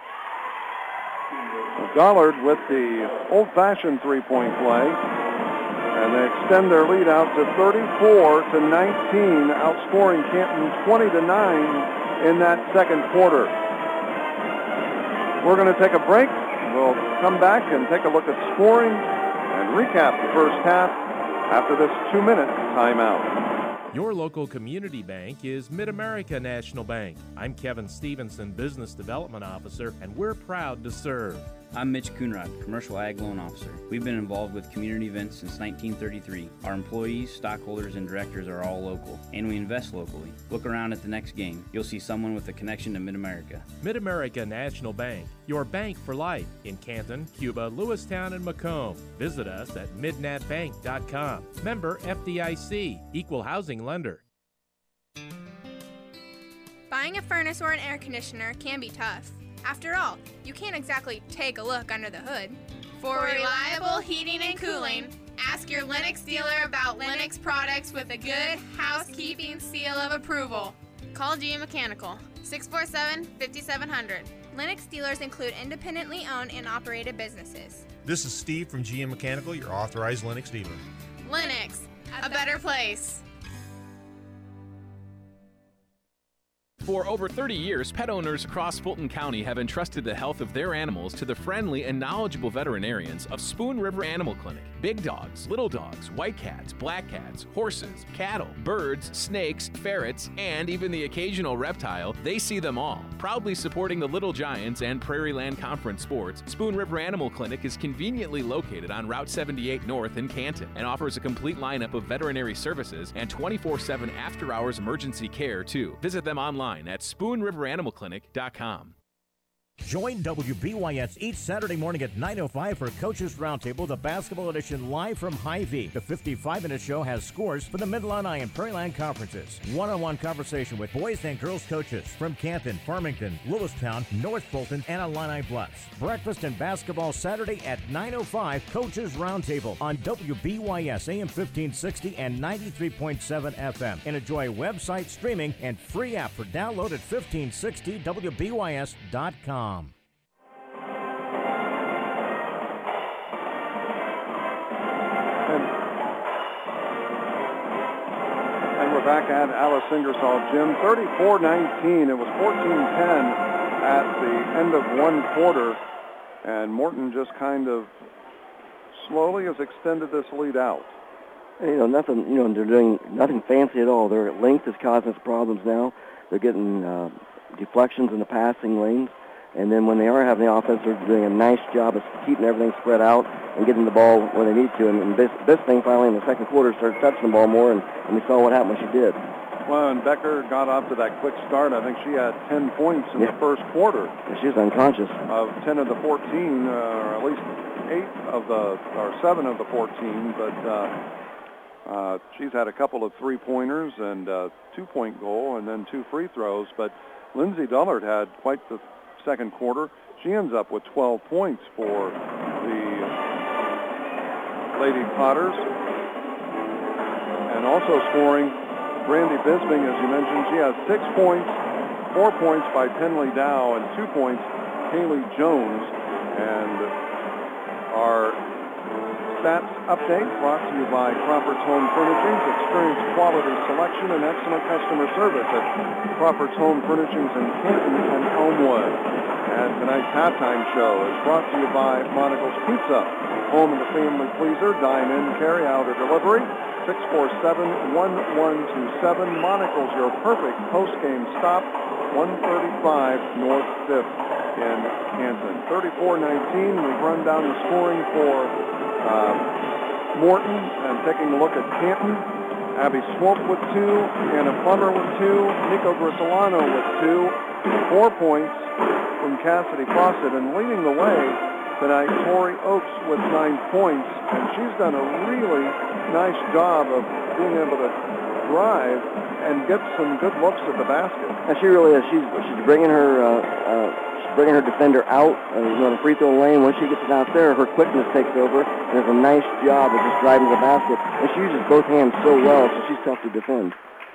Dullard with the old-fashioned three-point play. And they extend their lead out to thirty-four to nineteen, outscoring Canton twenty to nine in that second quarter. We're going to take a break. We'll come back and take a look at scoring and recap the first half after this two-minute timeout. Your local community bank is Mid-America National Bank. I'm Kevin Stevenson, Business Development Officer, and we're proud to serve. I'm Mitch Coonrod, Commercial Ag Loan Officer. We've been involved with community events since nineteen thirty-three. Our employees, stockholders, and directors are all local, and we invest locally. Look around at the next game. You'll see someone with a connection to Mid-America. Mid-America National Bank, your bank for life in Canton, Cuba, Lewistown, and Macomb. Visit us at midnat bank dot com. Member F D I C, Equal Housing Lender. Buying a furnace or an air conditioner can be tough. After all, you can't exactly take a look under the hood. For reliable heating and cooling, ask your Lennox dealer about Lennox products with a good housekeeping seal of approval. Call G M Mechanical, six four seven, five seven zero zero. Lennox dealers include independently owned and operated businesses. This is Steve from G M Mechanical, your authorized Lennox dealer. Lennox, a better place. For over thirty years, pet owners across Fulton County have entrusted the health of their animals to the friendly and knowledgeable veterinarians of Spoon River Animal Clinic. Big dogs, little dogs, white cats, black cats, horses, cattle, birds, snakes, ferrets, and even the occasional reptile, they see them all. Proudly supporting the Little Giants and Prairie Land Conference sports, Spoon River Animal Clinic is conveniently located on Route seventy-eight North in Canton and offers a complete lineup of veterinary services and twenty-four seven after-hours emergency care, too. Visit them online at spoon river animal clinic dot com. Join W B Y S each Saturday morning at nine oh five for Coaches Roundtable, the basketball edition live from Hy-Vee. The fifty-five minute show has scores for the Mid-Illini and Prairie Land conferences. One-on-one conversation with boys and girls coaches from Canton, Farmington, Lewistown, North Fulton, and Illini Bluffs. Breakfast and basketball Saturday at nine oh five, Coaches Roundtable on W B Y S A M fifteen sixty and ninety-three point seven F M. And enjoy website streaming and free app for download at fifteen sixty W B Y S dot com. And we're back at Alice Ingersoll Gym. thirty-four nineteen. It was fourteen ten at the end of one quarter. And Morton just kind of slowly has extended this lead out. You know, nothing. You know, they're doing nothing fancy at all. Their length is causing us problems now. They're getting uh, deflections in the passing lanes, and then when they are having the offense, they're doing a nice job of keeping everything spread out and getting the ball where they need to. And, and Bis- Bisping finally in the second quarter started touching the ball more, and, and we saw what happened when she did. Well, and Becker got off to that quick start. I think she had ten points in yeah. the first quarter. She was unconscious. Of ten of the fourteen, uh, or at least eight of the, or seven of the fourteen, but uh, uh, she's had a couple of three-pointers and a two-point goal and then two free throws. But Lindsay Dullard had quite the second quarter. She ends up with twelve points for the Lady Potters. And also scoring, Brandy Bisping, as you mentioned, she has six points, four points by Penley Dow, and two points, Haley Jones. And our stats update brought to you by Cropper's Home Furnishings. Experience quality selection and excellent customer service at Cropper's Home Furnishings in Canton and Elmwood. And tonight's halftime show is brought to you by Monocle's Pizza, home of the family pleaser, dine-in, carry-out, or delivery. six four seven, one one two seven. Monocle's, your perfect post-game stop, one thirty-five North fifth in Canton. thirty-four nineteen, we've run down the scoring for uh, Morton, and taking a look at Canton. Abby Swope with two, Anna Plummer with two, Nico Grisolano with two, four points from Cassidy Fawcett, and leading the way tonight, Tori Oakes with nine points, and she's done a really nice job of being able to drive and get some good looks at the basket. And she really is. She's she's bringing her uh, uh, she's bringing her defender out. Uh, you know, the free throw lane. Once she gets it out there, her quickness takes over, and does a nice job of just driving to the basket. And she uses both hands so well, so she's tough to defend.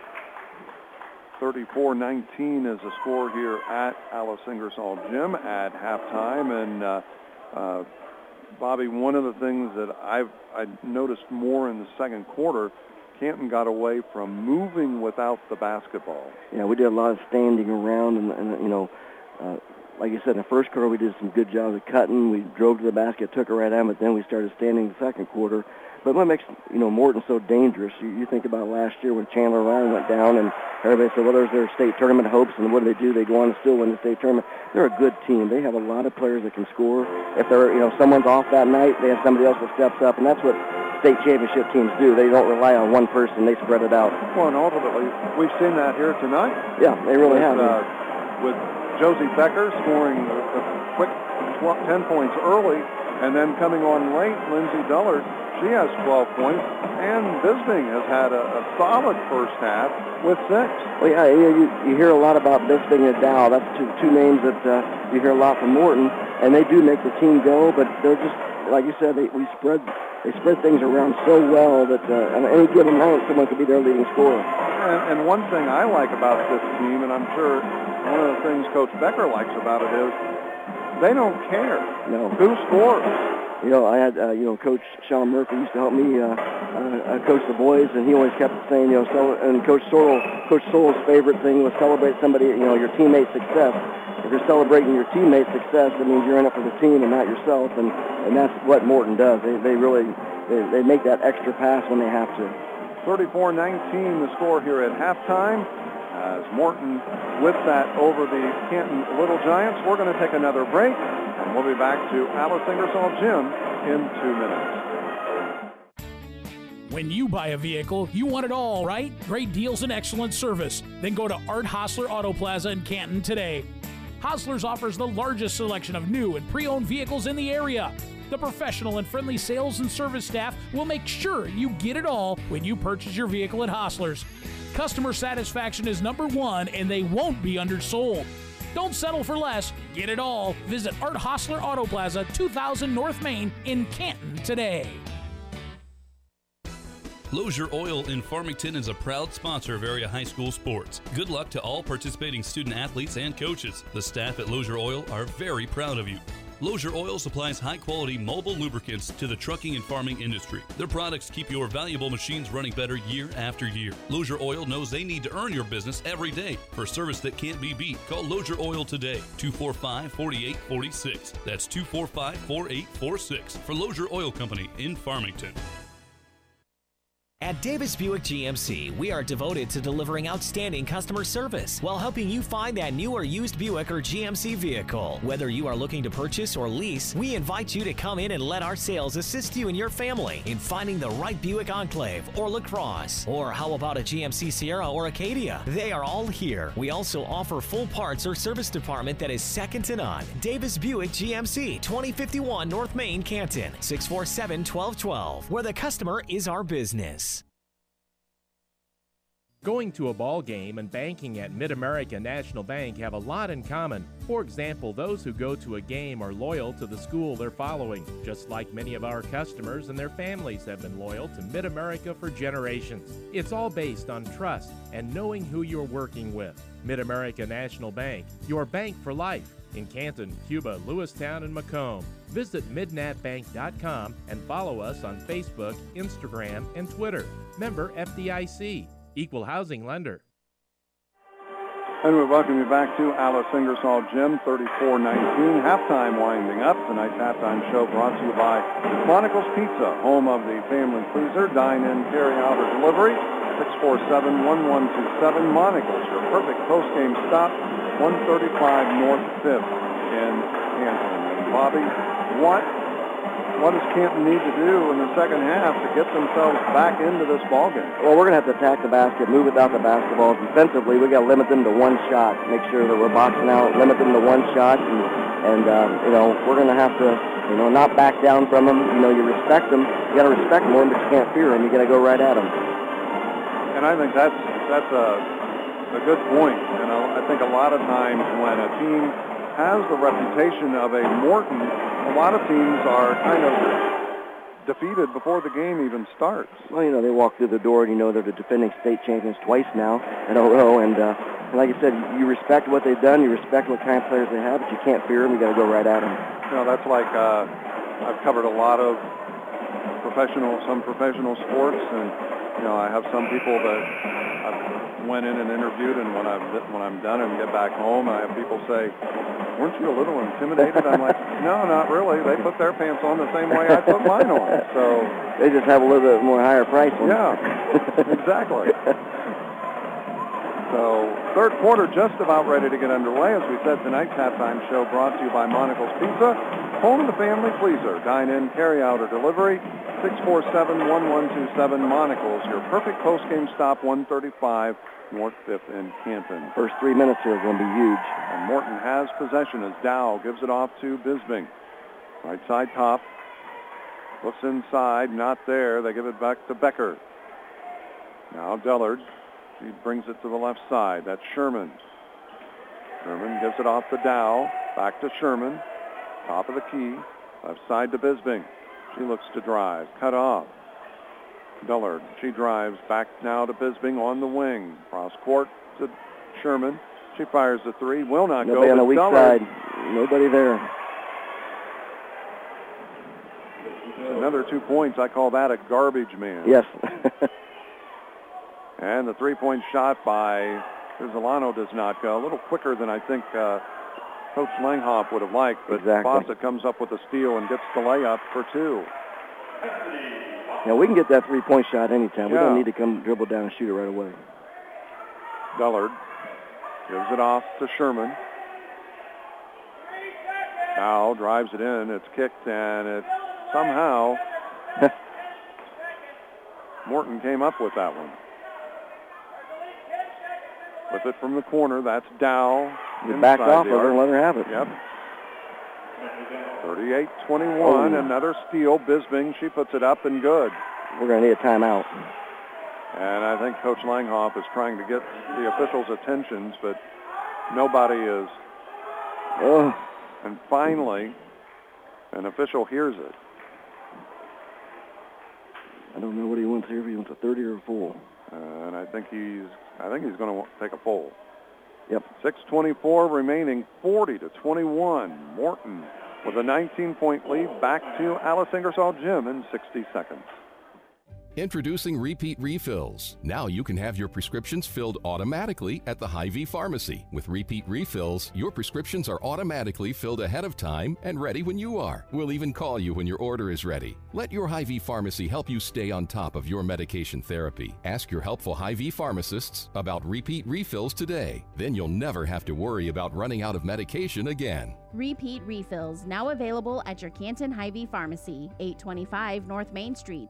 thirty-four nineteen is the score here at Alice Ingersoll Gym at halftime, and uh, uh, Bobby, one of the things that I've I noticed more in the second quarter, Canton got away from moving without the basketball. Yeah, we did a lot of standing around, and, and you know, uh, like you said, in the first quarter we did some good jobs of cutting. We drove to the basket, took her right at, but then we started standing the second quarter. But what makes, you know, Morton so dangerous, you, you think about last year when Chandler Ryan went down and everybody said, well, there's their state tournament hopes, and what do they do? They go on to still win the state tournament. They're a good team. They have a lot of players that can score. If they're, you know, someone's off that night, they have somebody else that steps up, and that's what state championship teams do. They don't rely on one person. They spread it out. Well, and ultimately, we've seen that here tonight. Yeah, they really with, have. Uh, with Josie Becker scoring a, a quick twelve, ten points early, and then coming on late, Lindsay Dullard, she has twelve points, and Bisping has had a, a solid first half with six. Well, yeah, you, you hear a lot about Bisping and Dow. That's two, two names that uh, you hear a lot from Morton, and they do make the team go, but they're just, like you said, they, we spread they spread things around so well that uh, on any given night, someone could be their leading scorer. And, and one thing I like about this team, and I'm sure one of the things Coach Becker likes about it is they don't care no. who scores. You know, I had, uh, you know, Coach Sean Murphy used to help me uh, uh, coach the boys, and he always kept saying, you know, so, and Coach Sorrell, Coach Sorrell's favorite thing was celebrate somebody, you know, your teammate's success. If you're celebrating your teammate's success, that means you're in it for the team and not yourself, and, and that's what Morton does. They, they really, they, they make that extra pass when they have to. thirty-four nineteen the score here at halftime. As Morton with that over the Canton Little Giants. We're going to take another break, and we'll be back to Alice Ingersoll Gym in two minutes. When you buy a vehicle, you want it all, right? Great deals and excellent service. Then go to Art Hostler Auto Plaza in Canton today. Hostler's offers the largest selection of new and pre-owned vehicles in the area. The professional and friendly sales and service staff will make sure you get it all when you purchase your vehicle at Hostler's. Customer satisfaction is number one, and they won't be undersold. Don't settle for less. Get it all. Visit Art Hostler Auto Plaza, two thousand North Main in Canton today. Lozier Oil in Farmington is a proud sponsor of area high school sports. Good luck to all participating student athletes and coaches. The staff at Lozier Oil are very proud of you. Lozier Oil supplies high-quality mobile lubricants to the trucking and farming industry. Their products keep your valuable machines running better year after year. Lozier Oil knows they need to earn your business every day. For service that can't be beat, call Lozier Oil today, two four five, four eight four six. That's two four five, four eight four six for Lozier Oil Company in Farmington. At Davis Buick G M C, we are devoted to delivering outstanding customer service while helping you find that new or used Buick or G M C vehicle. Whether you are looking to purchase or lease, we invite you to come in and let our sales assist you and your family in finding the right Buick Enclave or LaCrosse. Or how about a G M C Sierra or Acadia? They are all here. We also offer full parts or service department that is second to none. Davis Buick G M C, twenty fifty-one North Main, Canton, six four seven, one two one two, where the customer is our business. Going to a ball game and banking at Mid-America National Bank have a lot in common. For example, those who go to a game are loyal to the school they're following, just like many of our customers and their families have been loyal to Mid-America for generations. It's all based on trust and knowing who you're working with. Mid-America National Bank, your bank for life, in Canton, Cuba, Lewistown, and Macomb. Visit midnat bank dot com and follow us on Facebook, Instagram, and Twitter. Member F D I C. Equal housing lender. And we welcome you back to Alice Ingersoll Gym, thirty-four nineteen. Halftime winding up. Tonight's halftime show brought to you by Monical's Pizza, home of the family pleaser. Dine in, carry out, or delivery. six four seven, one one two seven. Monical's, your perfect post-game stop. one thirty-five North fifth in Canton. And Bobby, what What does Canton need to do in the second half to get themselves back into this ballgame? Well, we're going to have to attack the basket, move without the basketball. Defensively, we got to limit them to one shot. Make sure that we're boxing out, limit them to one shot, and, and um, you know, we're going to have to, you know, not back down from them. You know, you respect them. You got to respect them, but you can't fear them. You got to go right at them. And I think that's that's a, a good point. You know, I think a lot of times when a team has the reputation of a Morton, a lot of teams are kind of defeated before the game even starts. Well, you know, they walk through the door and you know they're the defending state champions twice now in a row. And, uh, and like I said, you respect what they've done, you respect what kind of players they have, but you can't fear them. You got to go right at them. You know, that's like uh, I've covered a lot of professional, some professional sports, and you know, I have some people that I've went in and interviewed, and when I'm when I'm done and get back home, I have people say, "Weren't you a little intimidated?" I'm like, "No, not really. They put their pants on the same way I put mine on." So they just have a little bit more higher price ones. Yeah, exactly. So third quarter just about ready to get underway. As we said, tonight's halftime show brought to you by Monical's Pizza, home of the family pleaser. Dine in, carry out, or delivery. six four seven, one one two seven. Monical's, your perfect post-game stop, one thirty-five North fifth in Canton. First three minutes here are going to be huge. And Morton has possession as Dow gives it off to Bisbing. Right side top. Looks inside, not there. They give it back to Becker. Now Dellard. He brings it to the left side. That's Sherman. Sherman gives it off to Dow. Back to Sherman. Top of the key. Left side to Bisbing. She looks to drive. Cut off. Dellard. She drives back now to Bisbing on the wing. Cross court to Sherman. She fires the three. Will not Nobody go. on the weak Dellard. side. Nobody there. Another two points. I call that a garbage man. Yes. And the three-point shot by Curzolano does not go. A little quicker than I think uh, Coach Langhoff would have liked, but exactly. Fawcett comes up with a steal and gets the layup for two. Yeah, we can get that three-point shot anytime. Yeah. We don't need to come dribble down and shoot it right away. Dellard gives it off to Sherman. Now drives it in. It's kicked, and it somehow Morton came up with that one. With it from the corner, that's Dow. You backed off of her and let her have it. Yep. thirty-eight twenty-one, oh. Another steal. Bisbing, she puts it up and good. We're going to need a timeout. And I think Coach Langhoff is trying to get the officials' attentions, but nobody is. Oh. And finally, an official hears it. I don't know what he wants here, if he wants a thirty or a full. Uh, and I think he's I think he's going to take a full. Yep. six twenty-four remaining, forty to twenty-one. Morton with a nineteen-point lead back to Alice Ingersoll Gym in sixty seconds. Introducing Repeat Refills. Now you can have your prescriptions filled automatically at the Hy-Vee Pharmacy. With Repeat Refills, your prescriptions are automatically filled ahead of time and ready when you are. We'll even call you when your order is ready. Let your Hy-Vee Pharmacy help you stay on top of your medication therapy. Ask your helpful Hy-Vee pharmacists about Repeat Refills today. Then you'll never have to worry about running out of medication again. Repeat Refills, now available at your Canton Hy-Vee Pharmacy, eight twenty-five North Main Street.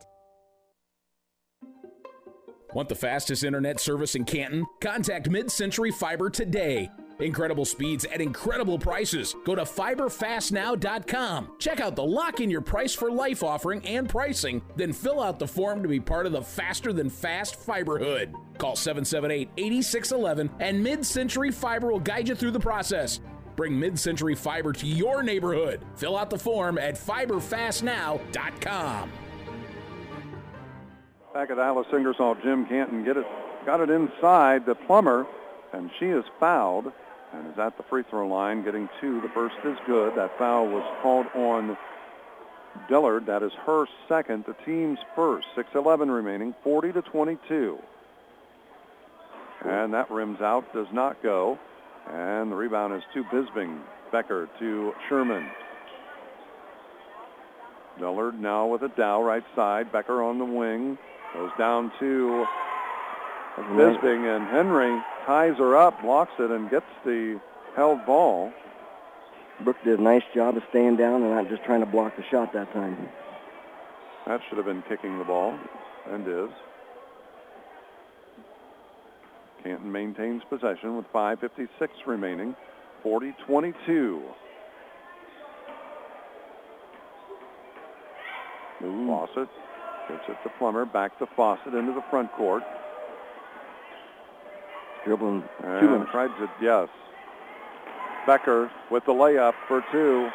Want the fastest internet service in Canton? Contact Mid-Century Fiber today. Incredible speeds at incredible prices. Go to fiber fast now dot com. Check out the Lock in Your Price for Life offering and pricing, then fill out the form to be part of the faster than fast Fiberhood. Call seven seven eight, eight six one one and Mid-Century Fiber will guide you through the process. Bring Mid-Century Fiber to your neighborhood. Fill out the form at fiber fast now dot com. Back at Alice Ingersoll, Jim Canton get it, got it inside the Plummer, and she is fouled and is at the free throw line getting two. The first is good. That foul was called on Dillard. That is her second, the team's first. six eleven remaining, forty to twenty-two. And that rims out, does not go. And the rebound is to Bisbing. Becker to Sherman. Dillard now with a Dow right side. Becker on the wing. Goes down to Bisbing, and Henry ties her up, blocks it, and gets the held ball. Brooke did a nice job of staying down and not just trying to block the shot that time. That should have been kicking the ball, and is. Canton maintains possession with five fifty-six remaining, forty twenty-two. Fawcett gives it to Plummer, back to Fawcett into the front court. Dribbling two And minutes. tried to, yes. Becker with the layup for two.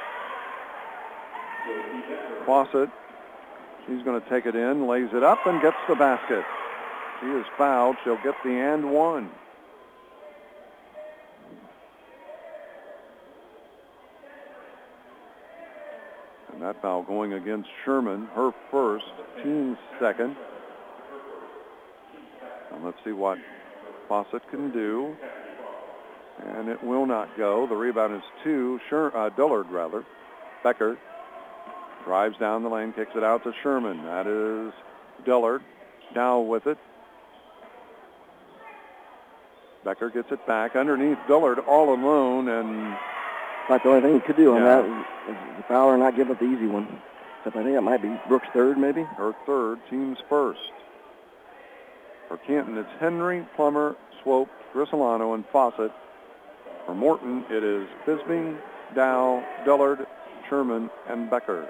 Fawcett, she's going to take it in, lays it up, and gets the basket. She is fouled. She'll get the and one. And that foul going against Sherman, her first, team's second. And let's see what Fawcett can do. And it will not go. The rebound is to Sher- uh, Dillard, rather. Becker drives down the lane, kicks it out to Sherman. That is Dillard. Now with it. Becker gets it back underneath Dillard all alone, and About the only thing he could do on Yeah. that is the foul or not give up the easy one. Except I think that might be Brooks' third, maybe. her third, team's first. For Canton, it's Henry, Plummer, Swope, Grisolano, and Fawcett. For Morton, it is Bisbing, Dow, Dillard, Sherman, and Becker.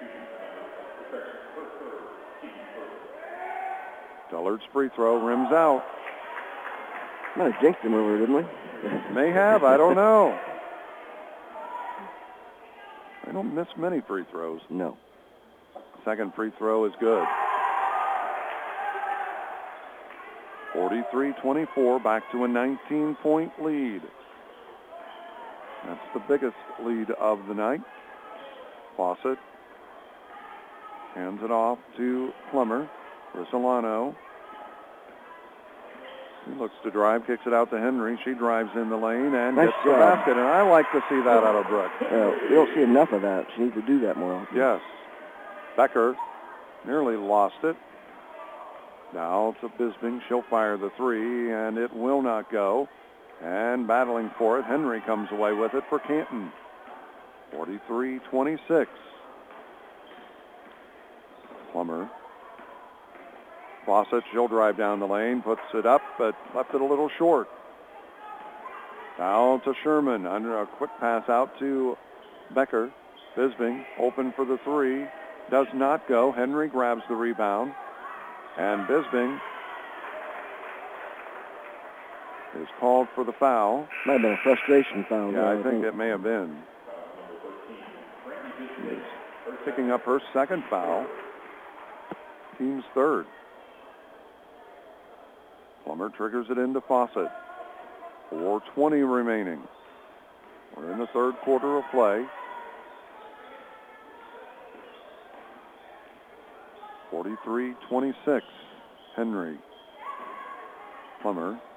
Dillard's free throw rims out. Might have jinxed him earlier, didn't we? May have, I don't know. They don't miss many free throws. No. Second free throw is good. forty-three twenty-four, back to a nineteen-point lead. That's the biggest lead of the night. Fawcett hands it off to Plummer. Grisolano. He looks to drive, kicks it out to Henry. She drives in the lane and Nice gets the job. basket. And I like to see that out of Brooke. Uh, we don't see enough of that. She needs to do that more often. Yes. Becker nearly lost it. Now to Bisbing. She'll fire the three, and it will not go. And battling for it, Henry comes away with it for Canton. forty-three twenty-six. Plummer. Fawcett, she'll drive down the lane, puts it up, but left it a little short. Now to Sherman. Under a quick pass out to Becker. Bisbing open for the three. Does not go. Henry grabs the rebound. And Bisbing is called for the foul. Might have been a frustration foul. Yeah, there, I I think think it may have been. She's picking up her second foul. Team's third. Plummer triggers it into Fawcett. four twenty remaining. We're in the third quarter of play. forty-three twenty-six. Henry. Plummer.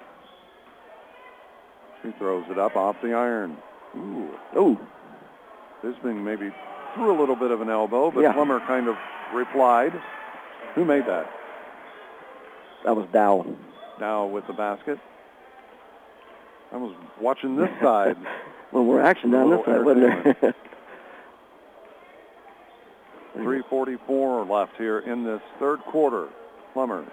She throws it up off the iron. Ooh. Ooh. Bisping maybe threw a little bit of an elbow, but Yeah. Plummer kind of replied. Who made that? That was Dow. Dow with the basket. I was watching this side. Well, we're action down this side, wasn't there? three forty-four left here in this third quarter. Plummer.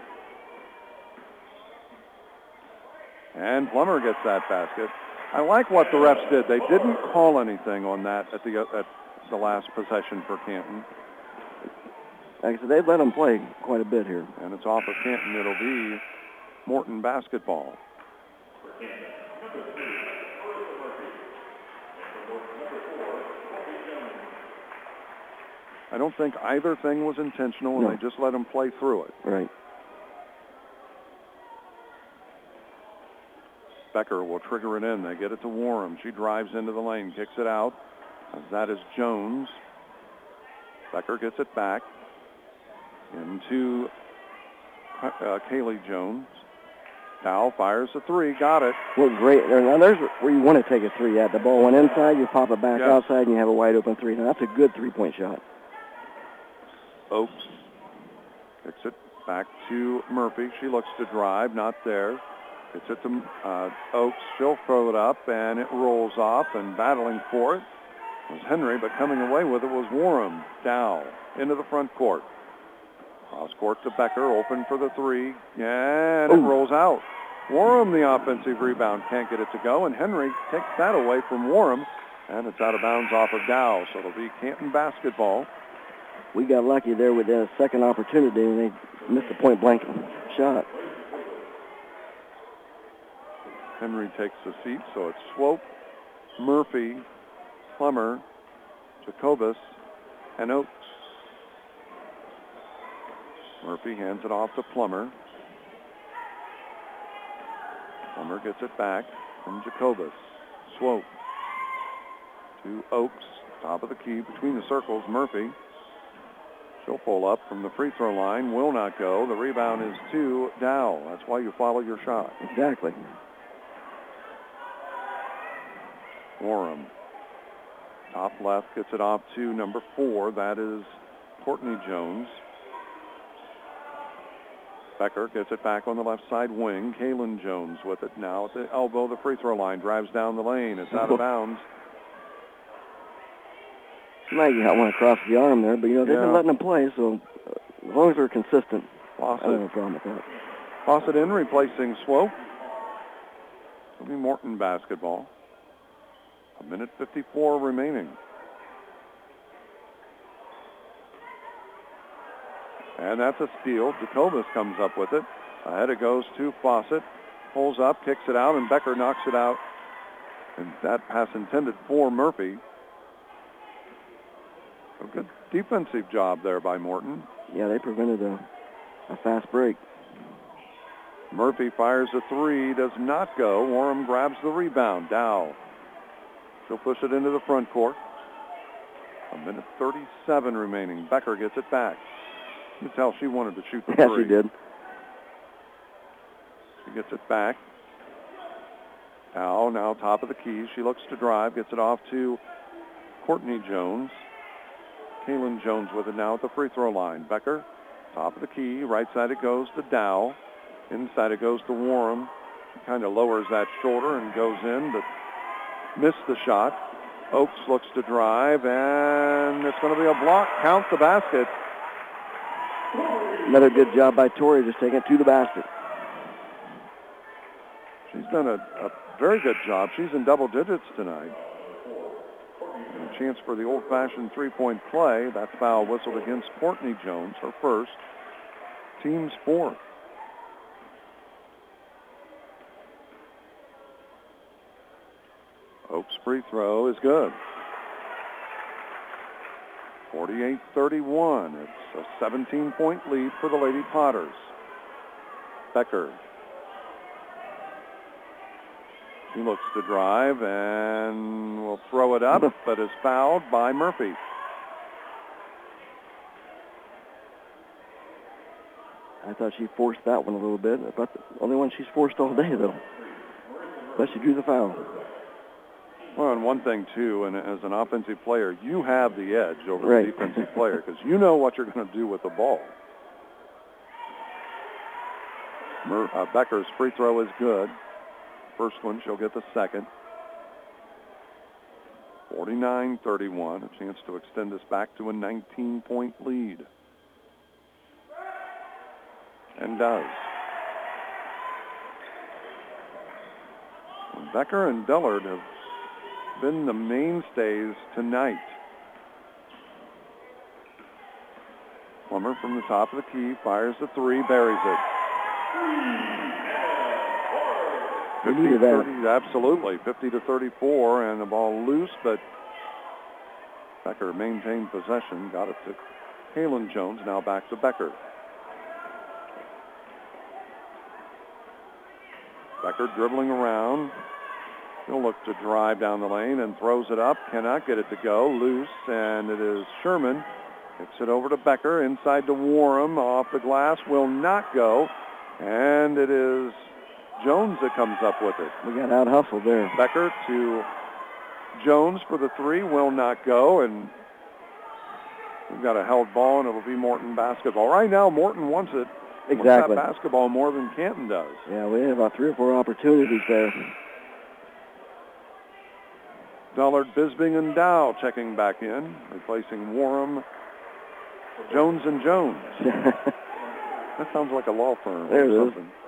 And Plummer gets that basket. I like what the refs did. They didn't call anything on that at the at the last possession for Canton. Like I said, they've let them play quite a bit here. And it's off of Canton. It'll be Morton basketball. I don't think either thing was intentional, and No. they just let them play through it. Right. Becker will trigger it in. They get it to Warham. She drives into the lane, kicks it out. That is Jones. Becker gets it back into uh, Kaylee Jones. Dow fires the three. Got it. Well, great. Now, there's where you want to take a three at. The ball went inside, you pop it back Yes. outside, and you have a wide open three. Now, that's a good three-point shot. Oakes kicks it back to Murphy. She looks to drive. Not there. Gets it to uh, Oakes. She'll throw it up, and it rolls off, and battling for it was Henry, but coming away with it was Warham. Dow into the front court. Cross court to Becker, open for the three, and it Ooh. rolls out. Warham, the offensive rebound, can't get it to go, and Henry takes that away from Warham, and it's out of bounds off of Dow, so it'll be Canton basketball. We got lucky there with the second opportunity, and they missed a point-blank shot. Henry takes the seat, so it's Swope, Murphy, Plummer, Jacobus, and Oakes. Murphy hands it off to Plummer. Plummer gets it back from Jacobus. Swope to Oakes, top of the key between the circles. Murphy. She'll pull up from the free throw line. Will not go. The rebound is to Dow. That's why you follow your shot. Exactly. Warham. Top left gets it off to number four. That is Courtney Jones. Becker gets it back on the left side wing. Kaylin Jones with it now at the elbow, the free throw line. Drives down the lane. It's out of bounds. Might got one across the arm there, but, you know, they've Yeah. been letting them play, so uh, as long as they're consistent, Fawcett. I don't have a problem with that. Fawcett in replacing Swope. It'll be Morton basketball. A minute fifty-four remaining. And that's a steal. Jacobus comes up with it. Ahead it goes to Fawcett. Pulls up, kicks it out, and Becker knocks it out. And that pass intended for Murphy. A good defensive job there by Morton. Yeah, they prevented a, a fast break. Murphy fires a three, does not go. Warham grabs the rebound. Dow. She'll push it into the front court. A minute thirty-seven remaining. Becker gets it back. You can tell she wanted to shoot the Yes, three. she did. She gets it back. Dow now top of the key. She looks to drive, gets it off to Courtney Jones. Kaylin Jones with it now at the free throw line. Becker, top of the key. Right side it goes to Dow. Inside it goes to Warham. Kind of lowers that shoulder and goes in, but missed the shot. Oakes looks to drive, and it's going to be a block. Count the basket. Another good job by Torrey, just taking it to the basket. She's done a, a very good job. She's in double digits tonight. And a chance for the old-fashioned three-point play. That foul whistled against Courtney Jones, her first. Team's fourth. Oakes' free throw is good. forty-eight thirty-one. It's a seventeen-point lead for the Lady Potters. Becker. He looks to drive and will throw it up, but is fouled by Murphy. I I thought she forced that one a little bit. I thought the only one she's forced all day, though. But she drew the foul. Well, and one thing, too, and as an offensive player, you have the edge over right. the defensive player because you know what you're going to do with the ball. Mer- uh, Becker's free throw is good. First one, she'll get the second. forty-nine thirty-one, a chance to extend this back to a nineteen-point lead. And does. And Becker and Dillard have been the mainstays tonight. Plummer from the top of the key fires the three, buries it. fifty to thirty, absolutely. fifty to thirty-four, and the ball loose, but Becker maintained possession, got it to Kaylin Jones, now back to Becker. Becker dribbling around. He'll look to drive down the lane and throws it up. Cannot get it to go. Loose, and it is Sherman. Kicks it over to Becker. Inside to Warham. Off the glass. Will not go. And it is Jones that comes up with it. We got out-hustled there. Becker to Jones for the three. Will not go. And we've got a held ball, and it'll be Morton basketball. Right now, Morton wants it. Exactly. Wants that basketball more than Canton does. Yeah, we have about three or four opportunities there. Dullard, Bisbing, and Dow checking back in, replacing Warham, Jones, and Jones. That sounds like a law firm. There or it something. Is.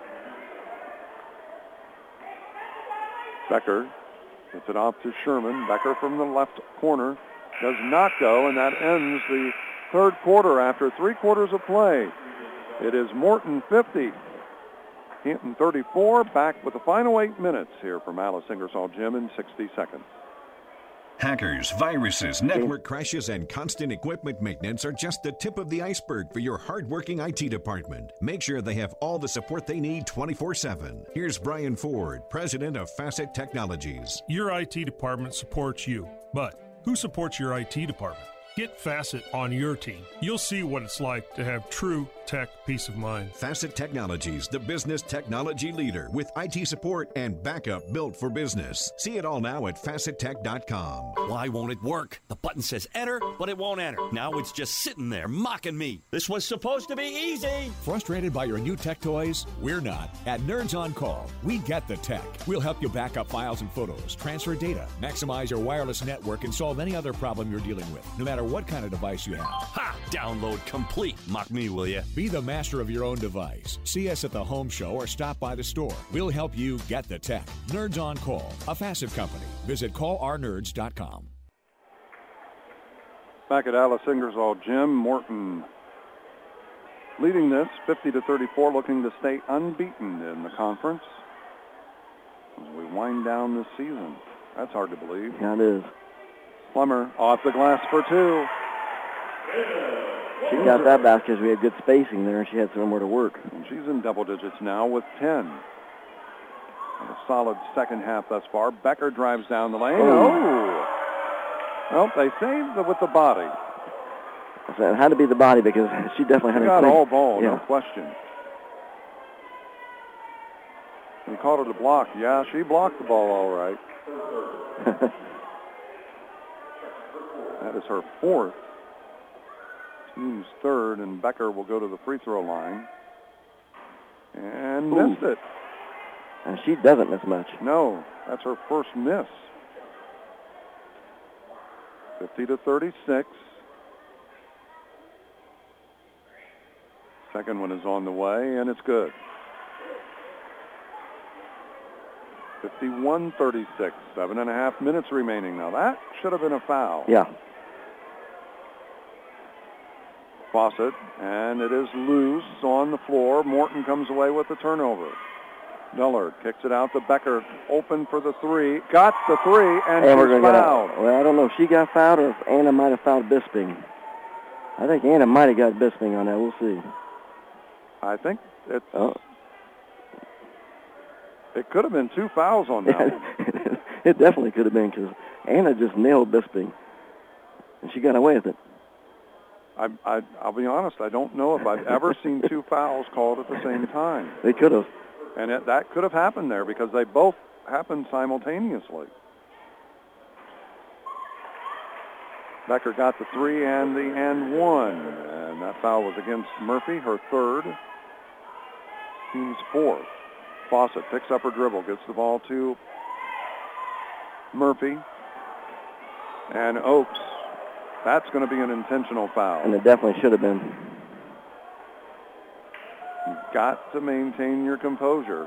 Becker gets it off to Sherman. Becker from the left corner does not go, and that ends the third quarter after three quarters of play. It is Morton fifty, Canton thirty-four. Back with the final eight minutes here from Alice Ingersoll Gym in sixty seconds. Hackers, viruses, network crashes, and constant equipment maintenance are just the tip of the iceberg for your hardworking I T department. Make sure they have all the support they need twenty-four seven. Here's Brian Ford, president of Facet Technologies. Your I T department supports you, but who supports your I T department? Get Facet on your team. You'll see what it's like to have true tech peace of mind. Facet Technologies, the business technology leader with I T support and backup built for business. See it all now at facet tech dot com. Why won't it work? The button says enter, but it won't enter. Now it's just sitting there mocking me. This was supposed to be easy. Frustrated by your new tech toys? We're not. At Nerds on Call, we get the tech. We'll help you back up files and photos, transfer data, maximize your wireless network, and solve any other problem you're dealing with, no matter what kind of device you have. Ha! Download complete. Mock me, will you? Be the master of your own device. See us at the home show or stop by the store. We'll help you get the tech. Nerds on Call, a Facet company. Visit call our nerds dot com. Back at Alice Ingersoll Gym, Morton leading this fifty to thirty-four, looking to stay unbeaten in the conference as we wind down this season. That's hard to believe. Yeah, it is. Plummer off the glass for two. She got that back because we had good spacing there and she had somewhere to work. And she's in double digits now with ten. And a solid second half thus far. Becker drives down the lane. Oh! Well, they saved it with the body. So it had to be the body because she definitely had she her got play. all ball, yeah. no question. He called it a block. Yeah, she blocked the ball all right. That is her fourth. Team's third, and Becker will go to the free throw line. And Ooh. missed it. And she doesn't miss much. No, that's her first miss. fifty to thirty-six. Second one is on the way, and it's good. fifty-one thirty-six. Seven and a half minutes remaining. Now, that should have been a foul. Yeah. Fawcett, and it is loose on the floor. Morton comes away with the turnover. Dullard kicks it out to Becker, open for the three. Got the three, and, and we're she's gonna fouled. Get a, well, I don't know if she got fouled or if Anna might have fouled Bisping. I think Anna might have got Bisping on that. We'll see. I think it's... Oh. It could have been two fouls on that one. It definitely could have been because Anna just nailed Bisping, and she got away with it. I, I, I'll be honest, I don't know if I've ever seen two fouls called at the same time. They could have. And it, that could have happened there because they both happened simultaneously. Becker got the three and the and one. And that foul was against Murphy, her third. Team's fourth. Fawcett picks up her dribble, gets the ball to Murphy. And Oakes. That's going to be an intentional foul. And it definitely should have been. You've got to maintain your composure.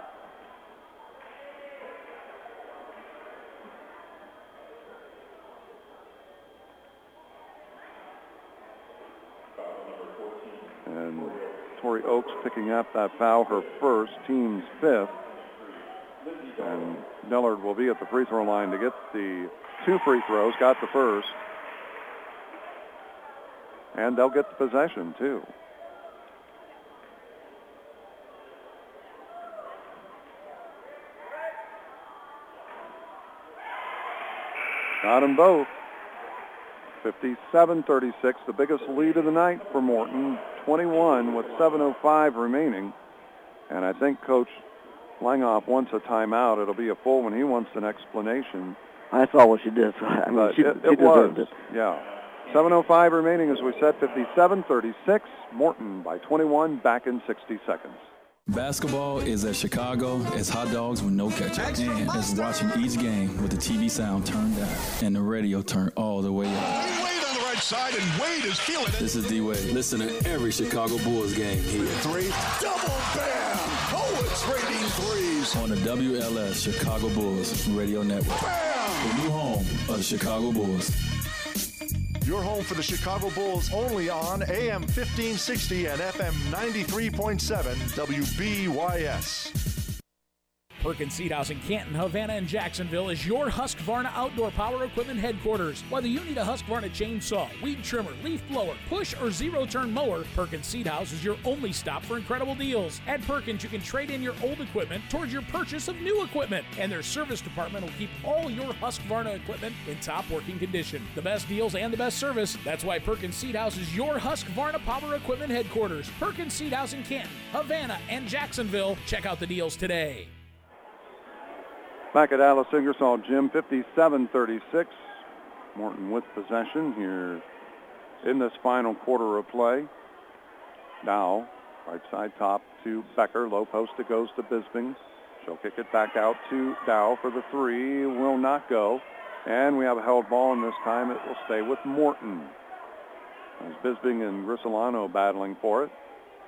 And Tori Oakes picking up that foul, her first, team's fifth. And Millard will be at the free throw line to get the two free throws, got the first. And they'll get the possession, too. Got them both. fifty-seven thirty-six, the biggest lead of the night for Morton. twenty-one with seven oh five remaining. And I think Coach Langhoff wants a timeout. It'll be a full one. He wants an explanation. I saw what she did. So I mean, she, it, she it was, it. yeah. seven oh five remaining, as we said, fifty-seven thirty-six. Morton by twenty-one, back in sixty seconds. Basketball is as Chicago as hot dogs with no ketchup. And as watching each game with the T V sound turned down and the radio turned all the way up. Wade on the right side, and Wade is feeling it. This is D-Wade. Listen to every Chicago Bulls game here. Three, double bam! Oh, it's raining threes. On the W L S Chicago Bulls Radio Network. Bam! The new home of the Chicago Bulls. Your home for the Chicago Bulls only on A M fifteen sixty and F M ninety-three point seven W B Y S. Perkins Seed House in Canton, Havana, and Jacksonville is your Husqvarna outdoor power equipment headquarters. Whether you need a Husqvarna chainsaw, weed trimmer, leaf blower, push, or zero-turn mower, Perkins Seed House is your only stop for incredible deals. At Perkins, you can trade in your old equipment towards your purchase of new equipment, and their service department will keep all your Husqvarna equipment in top working condition. The best deals and the best service. That's why Perkins Seed House is your Husqvarna power equipment headquarters. Perkins Seed House in Canton, Havana, and Jacksonville. Check out the deals today. Back at Alice Ingersoll Gym, fifty-seven thirty-six. Morton with possession here in this final quarter of play. Now, right side top to Becker. Low post, it goes to Bisping. She'll kick it back out to Dow for the three. Will not go. And we have a held ball, and this time it will stay with Morton. As Bisping and Grisolano battling for it.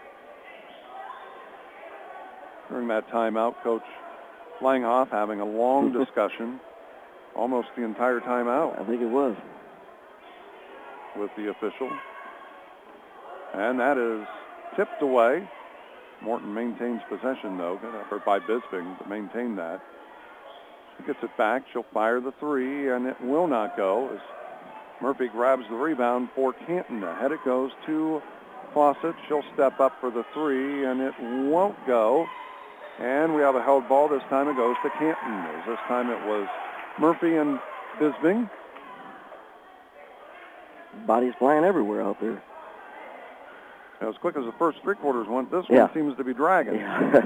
During that timeout, Coach Langhoff having a long discussion, almost the entire time out. I think it was. With the official. And that is tipped away. Morton maintains possession, though, or by Bisping, to maintain that. She gets it back. She'll fire the three, and it will not go as Murphy grabs the rebound for Canton. Ahead it goes to Fawcett. She'll step up for the three, and it won't go. And we have a held ball. This time it goes to Canton. This time it was Murphy and Bisping. Bodies flying everywhere out there. As quick as the first three quarters went, this yeah. one seems to be dragging. Yeah.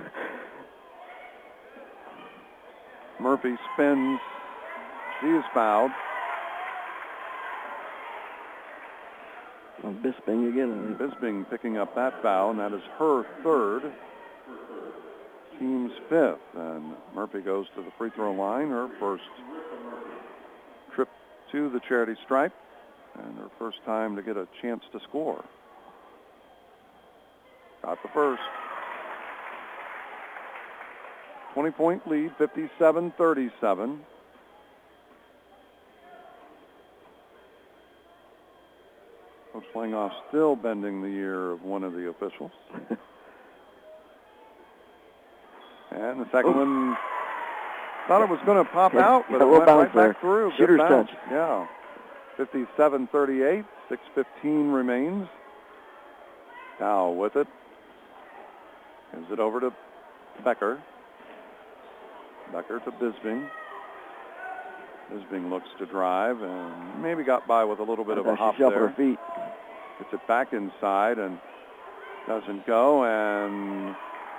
Murphy spins. She is fouled. Well, Bisping again. Bisping picking up that foul, and that is her third. Team's fifth, and Murphy goes to the free throw line, her first trip to the charity stripe, and her first time to get a chance to score. Got the first. twenty-point lead, fifty-seven thirty-seven. Coach Langhoff still bending the ear of one of the officials. And the second oh. one, thought it was going to pop yeah, out, but yeah, it went right there. back through. Shooter's Good bounce. touch. Yeah. fifty-seven thirty-eight, six fifteen remains. Dow with it. Gives it over to Becker. Becker to Bisping. Bisping looks to drive and maybe got by with a little bit of a hop she's there. Her feet. Gets it back inside and doesn't go, and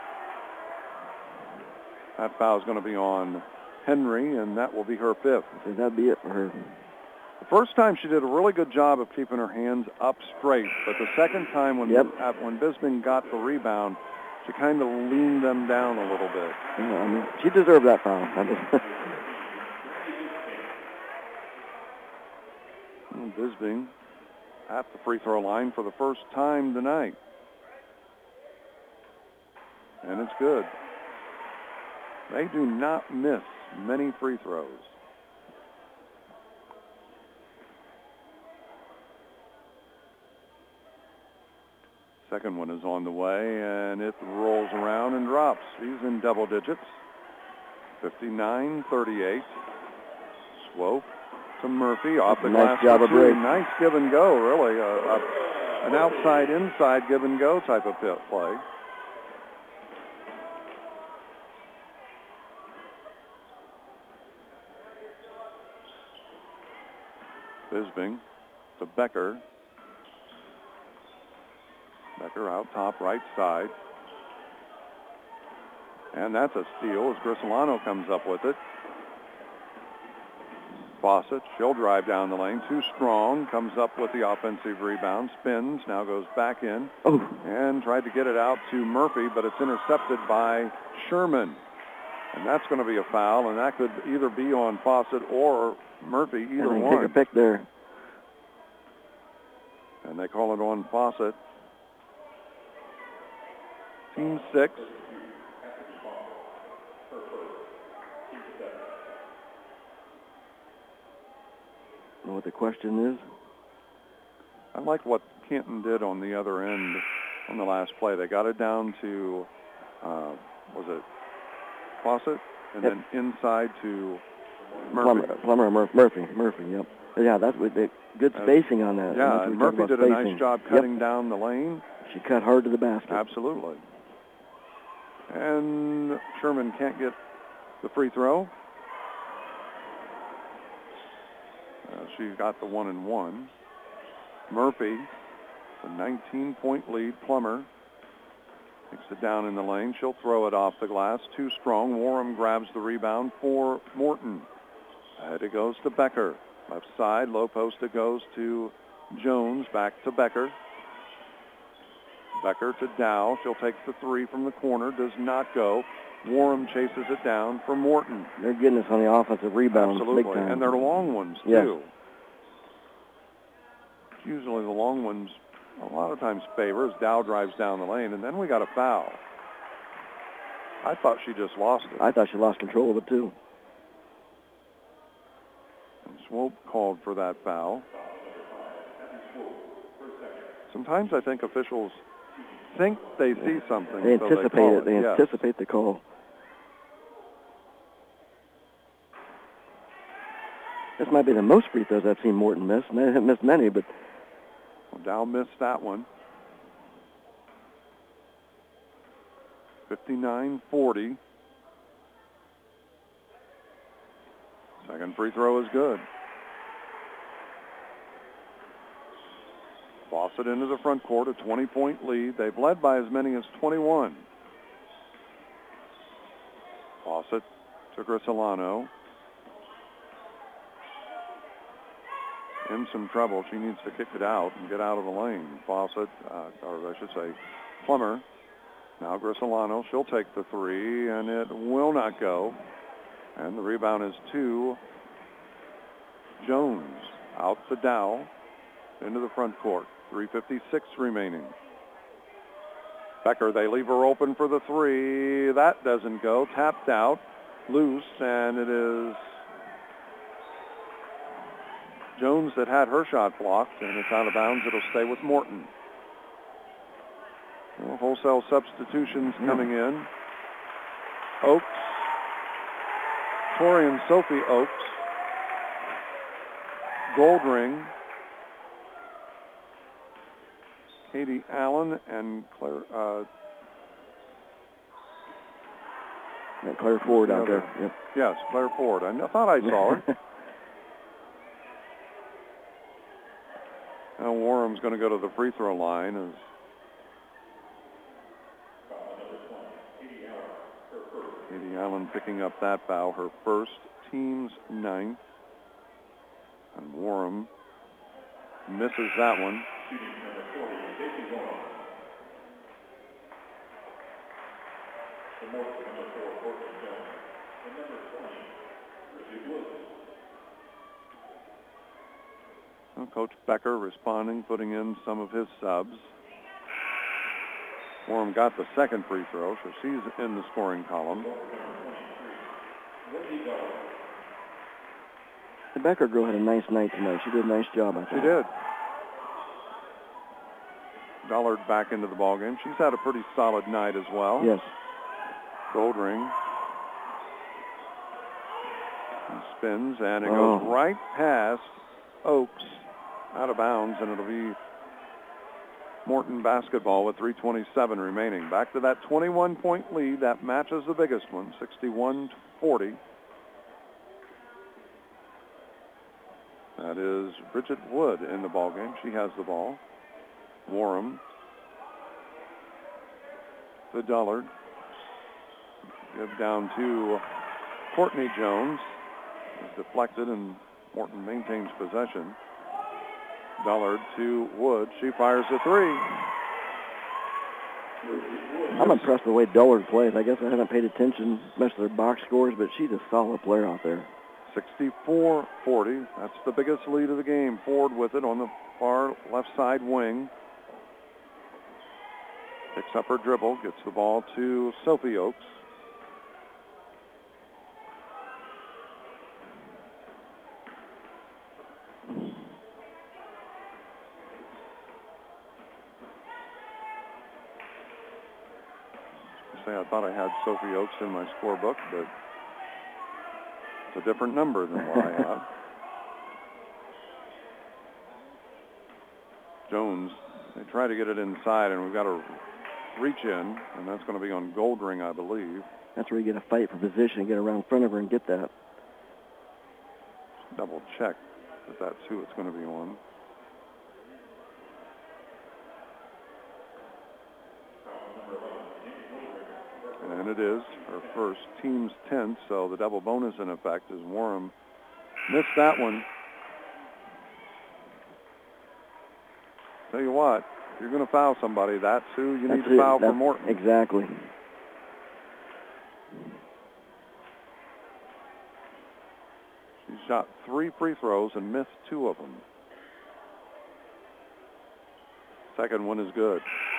that foul is going to be on Henry, and that will be her fifth. So that'd be it for her. The first time she did a really good job of keeping her hands up straight, but the second time when yep. uh, when Bisping got the rebound, she kind of leaned them down a little bit. Yeah, I mean, she deserved that foul. Bisping at the free throw line for the first time tonight. And it's good. They do not miss many free throws. Second one is on the way, and it rolls around and drops. He's in double digits. fifty-nine thirty-eight. Swope to Murphy off the nice glass. Job of break. Nice give and go, really. A, a, an outside-inside give and go type of pit play. Bisping to Becker. Becker out top right side. And that's a steal as Grisolano comes up with it. Fawcett, she'll drive down the lane. Too strong, comes up with the offensive rebound, spins, now goes back in. Oh. And tried to get it out to Murphy, but it's intercepted by Sherman. And that's going to be a foul, and that could either be on Fawcett or Murphy, either and one. Take a pick there. And they call it on Fawcett. Team six. Know what the question is? I like what Canton did on the other end on the last play. They got it down to, uh, was it Fawcett? And yep. then inside to Murphy. Plummer, Plummer Mur- Murphy, Murphy, yep. Yeah, that's what they, good spacing on that. Yeah, and Murphy did spacing. a nice job cutting yep. down the lane. She cut hard to the basket. Absolutely. And Sherman can't get the free throw. Uh, she got the one and one. Murphy, a nineteen-point lead. Plummer takes it down in the lane. She'll throw it off the glass. Too strong. Warham grabs the rebound for Morton. Ahead it goes to Becker. Left side, low post it goes to Jones. Back to Becker. Becker to Dow. She'll take the three from the corner. Does not go. Warham chases it down for Morton. They're getting us on the offensive rebounds. Absolutely, big time. and they're long ones, too. Yes. Usually the long ones a lot of times favor as Dow drives down the lane, and then we got a foul. I thought she just lost it. I thought she lost control of it, too. And Swope called for that foul. Sometimes I think officials think they see something. They so anticipate they call it. it. They yes. anticipate the call. This might be the most free throws I've seen Morton miss. They haven't missed many, but well, Dow missed that one. fifty-nine forty. Second free throw is good. Fawcett into the front court, a twenty-point lead. They've led by as many as twenty-one. Fawcett to Grisolano. In some trouble. She needs to kick it out and get out of the lane. Fawcett, uh, or I should say Plummer. Now Grisolano, she'll take the three, and it will not go. And the rebound is to Jones. Out to Dow. Into the front court. three fifty-six remaining. Becker, they leave her open for the three. That doesn't go. Tapped out. Loose, and it is Jones that had her shot blocked, and it's out of bounds. It'll stay with Morton. Well, wholesale substitutions coming in. Oakes. Tori and Sophie Oakes. Goldring. Katie Allen and Claire. Uh, yeah, Claire Ford out there. Yep. Yes, Claire Ford. I thought I saw her. Now Warham's going to go to the free throw line as Katie Allen picking up that foul, her first, team's ninth. And Warham misses that one. Well, Coach Becker responding, putting in some of his subs. Warham got the second free throw, so she's in the scoring column. The Becker girl had a nice night tonight. She did a nice job, I think. She did. Dollard back into the ballgame. She's had a pretty solid night as well. Yes. Goldring. And spins, and it oh. goes right past Oakes, out of bounds, and it'll be Morton basketball with three twenty-seven remaining. Back to that twenty-one point lead. That matches the biggest one, sixty-one forty. That is Bridget Wood in the ballgame. She has the ball. Warham to Dullard. Give down to Courtney Jones. It's deflected and Morton maintains possession. Dullard to Wood. She fires a three. I'm impressed with the way Dullard plays. I guess I haven't paid attention much to their box scores, but she's a solid player out there. sixty-four forty. That's the biggest lead of the game. Ford with it on the far left side wing. Picks up her dribble, gets the ball to Sophie Oakes. Say I thought I had Sophie Oakes in my scorebook, but it's a different number than what I have. Jones, they try to get it inside, and we've got to reach in, and that's going to be on Goldring, I believe. That's where you get a fight for position, get around in front of her and get that. Double check that that's who it's going to be on. And it is her first, team's tenth, so the double bonus in effect as Warham missed that one. Tell you what, if you're going to foul somebody, that's who you that's need to it. foul that's for Morton. Exactly. She shot three free throws and missed two of them. Second one is good.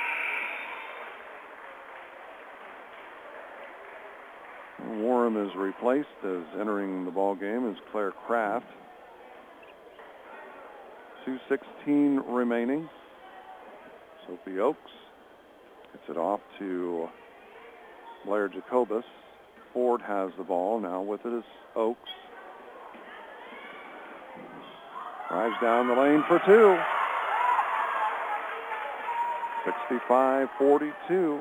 Warham is replaced as entering the ball game is Claire Kraft. two sixteen remaining. Sophie Oakes gets it off to Blair Jacobus. Ford has the ball. Now with it is Oakes. Drives down the lane for two. sixty-five forty-two.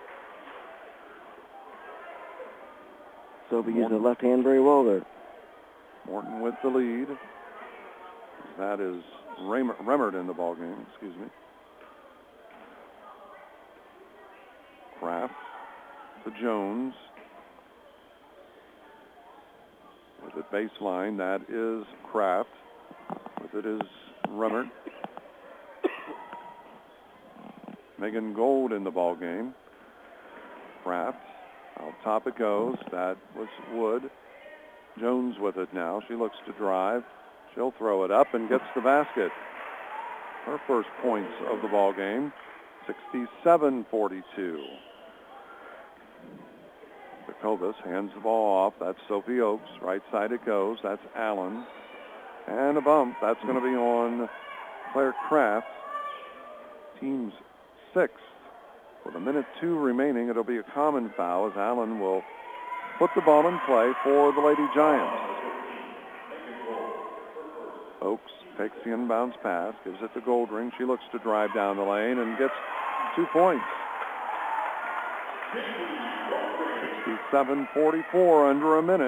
Sophie using the left hand very well there. Morton with the lead. That is Remmert in the ball game, excuse me. Kraft to Jones. With it baseline, that is Kraft. With it is Remmert. Megan Gold in the ball game. Kraft. Out top it goes. That was Wood. Jones with it now. She looks to drive. She'll throw it up and gets the basket. Her first points of the ball game. sixty-seven forty-two. Jacobus hands the ball off. That's Sophie Oakes. Right side it goes. That's Allen. And a bump. That's going to be on Claire Kraft. Team's sixth. With a minute two remaining, it'll be a common foul as Allen will put the ball in play for the Lady Giants. Oakes takes the inbounds pass, gives it to Goldring. She looks to drive down the lane and gets two points. sixty-seven forty-four, under a minute.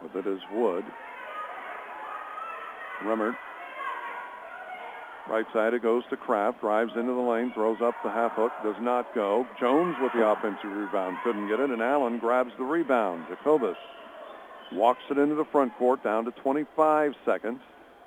With it is Wood. Remmert. Right side, it goes to Kraft. Drives into the lane, throws up the half hook, does not go. Jones with the offensive rebound, couldn't get it, and Allen grabs the rebound. Jacobus walks it into the front court, down to twenty-five seconds.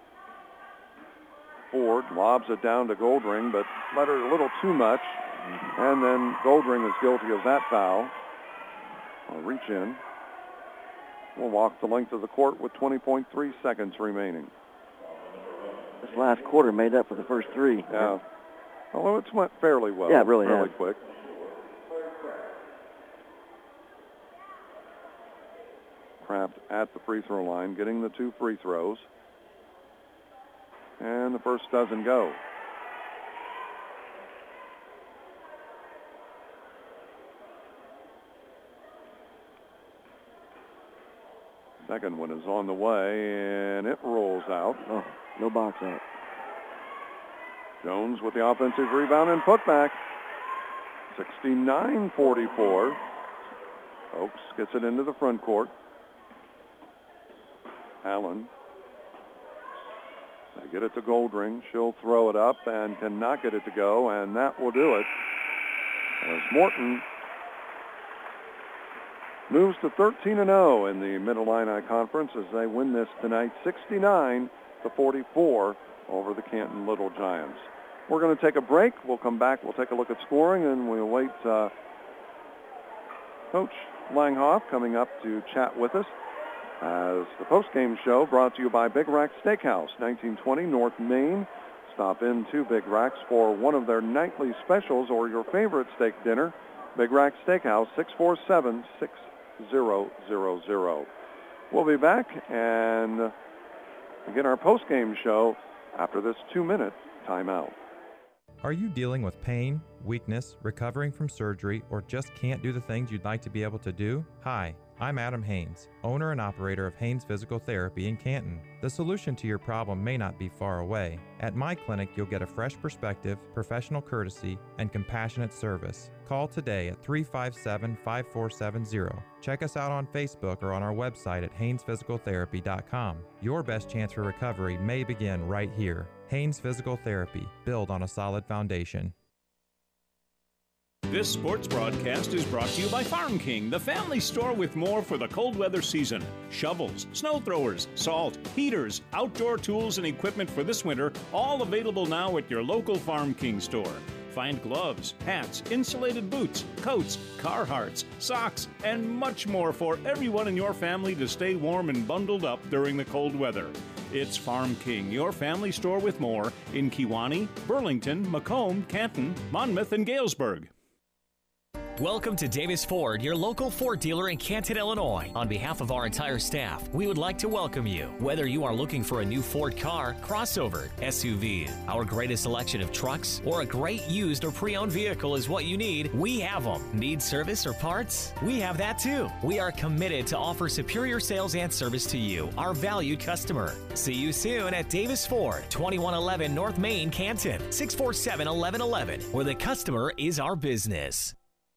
Ford lobs it down to Goldring, but let her a little too much, and then Goldring is guilty of that foul. I'll reach in. We'll walk the length of the court with twenty point three seconds remaining. This last quarter made up for the first three. Yeah. Although it's went fairly well. Yeah, it really fairly has. quick. Kraft at the free throw line, getting the two free throws. And the first doesn't go. Second one is on the way, and it rolls out. Oh, no box out. Jones with the offensive rebound and putback. sixty-nine forty-four. Oakes gets it into the front court. Allen. They get it to Goldring. She'll throw it up and cannot get it to go, and that will do it. As Morton moves to thirteen and oh in the Mid-Illini Conference as they win this tonight, sixty-nine to forty-four over the Canton Little Giants. We're going to take a break. We'll come back. We'll take a look at scoring, and we'll wait uh, Coach Langhoff coming up to chat with us as the postgame show brought to you by Big Rack Steakhouse, nineteen twenty North Main. Stop in to Big Rack's for one of their nightly specials or your favorite steak dinner. Big Rack Steakhouse, six four seven, six zero zero zero. We'll be back and begin our postgame show after this two-minute timeout. Are you dealing with pain, weakness, recovering from surgery, or just can't do the things you'd like to be able to do? Hi, I'm Adam Haynes, owner and operator of Haynes Physical Therapy in Canton. The solution to your problem may not be far away. At my clinic, you'll get a fresh perspective, professional courtesy, and compassionate service. Call today at three five seven, five four seven zero. Check us out on Facebook or on our website at haynes physical therapy dot com. Your best chance for recovery may begin right here. Haynes Physical Therapy, build on a solid foundation. This sports broadcast is brought to you by Farm King, the family store with more for the cold weather season. Shovels, snow throwers, salt, heaters, outdoor tools and equipment for this winter, all available now at your local Farm King store. Find gloves, hats, insulated boots, coats, Carhartts, socks, and much more for everyone in your family to stay warm and bundled up during the cold weather. It's Farm King, your family store with more in Kewanee, Burlington, Macomb, Canton, Monmouth, and Galesburg. Welcome to Davis Ford, your local Ford dealer in Canton, Illinois. On behalf of our entire staff, we would like to welcome you. Whether you are looking for a new Ford car, crossover, S U V, our greatest selection of trucks, or a great used or pre-owned vehicle is what you need, we have them. Need service or parts? We have that too. We are committed to offer superior sales and service to you, our valued customer. See you soon at Davis Ford, twenty-one eleven North Main, Canton, six four seven, eleven eleven, where the customer is our business.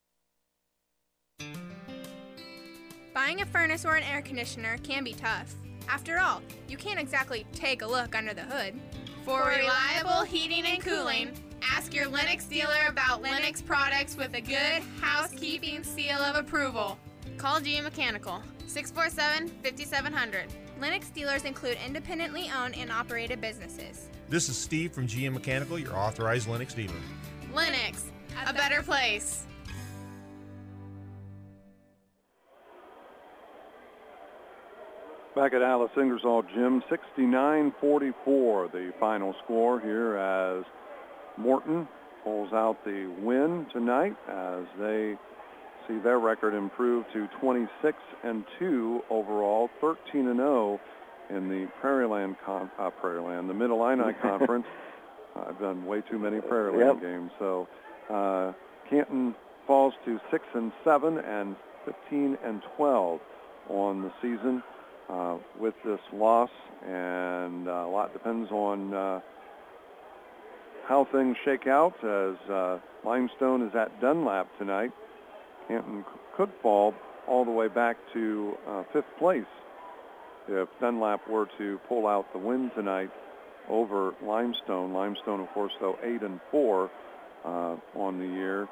Buying a furnace or an air conditioner can be tough. After all, you can't exactly take a look under the hood. For reliable heating and cooling, ask your Lennox dealer about Lennox products with a good housekeeping seal of approval. Call G M Mechanical, six four seven, five seven zero zero. Lennox dealers include independently owned and operated businesses. This is Steve from G M Mechanical, your authorized Lennox dealer. Lennox, a better place. Back at Alice Ingersoll Gym, sixty-nine forty-four, the final score here as Morton pulls out the win tonight as they see their record improve to twenty-six and two overall, thirteen and oh in the Prairieland, con- uh, Prairieland, the Mid-Illini Conference. I've done way too many Prairieland yep. games. So uh, Canton falls to six and seven and fifteen and twelve on the season. Uh, with this loss, and uh, a lot depends on uh, how things shake out as uh, Limestone is at Dunlap tonight. Canton could fall all the way back to uh, fifth place if Dunlap were to pull out the win tonight over Limestone. Limestone, of course, though, eight and four uh, on the year.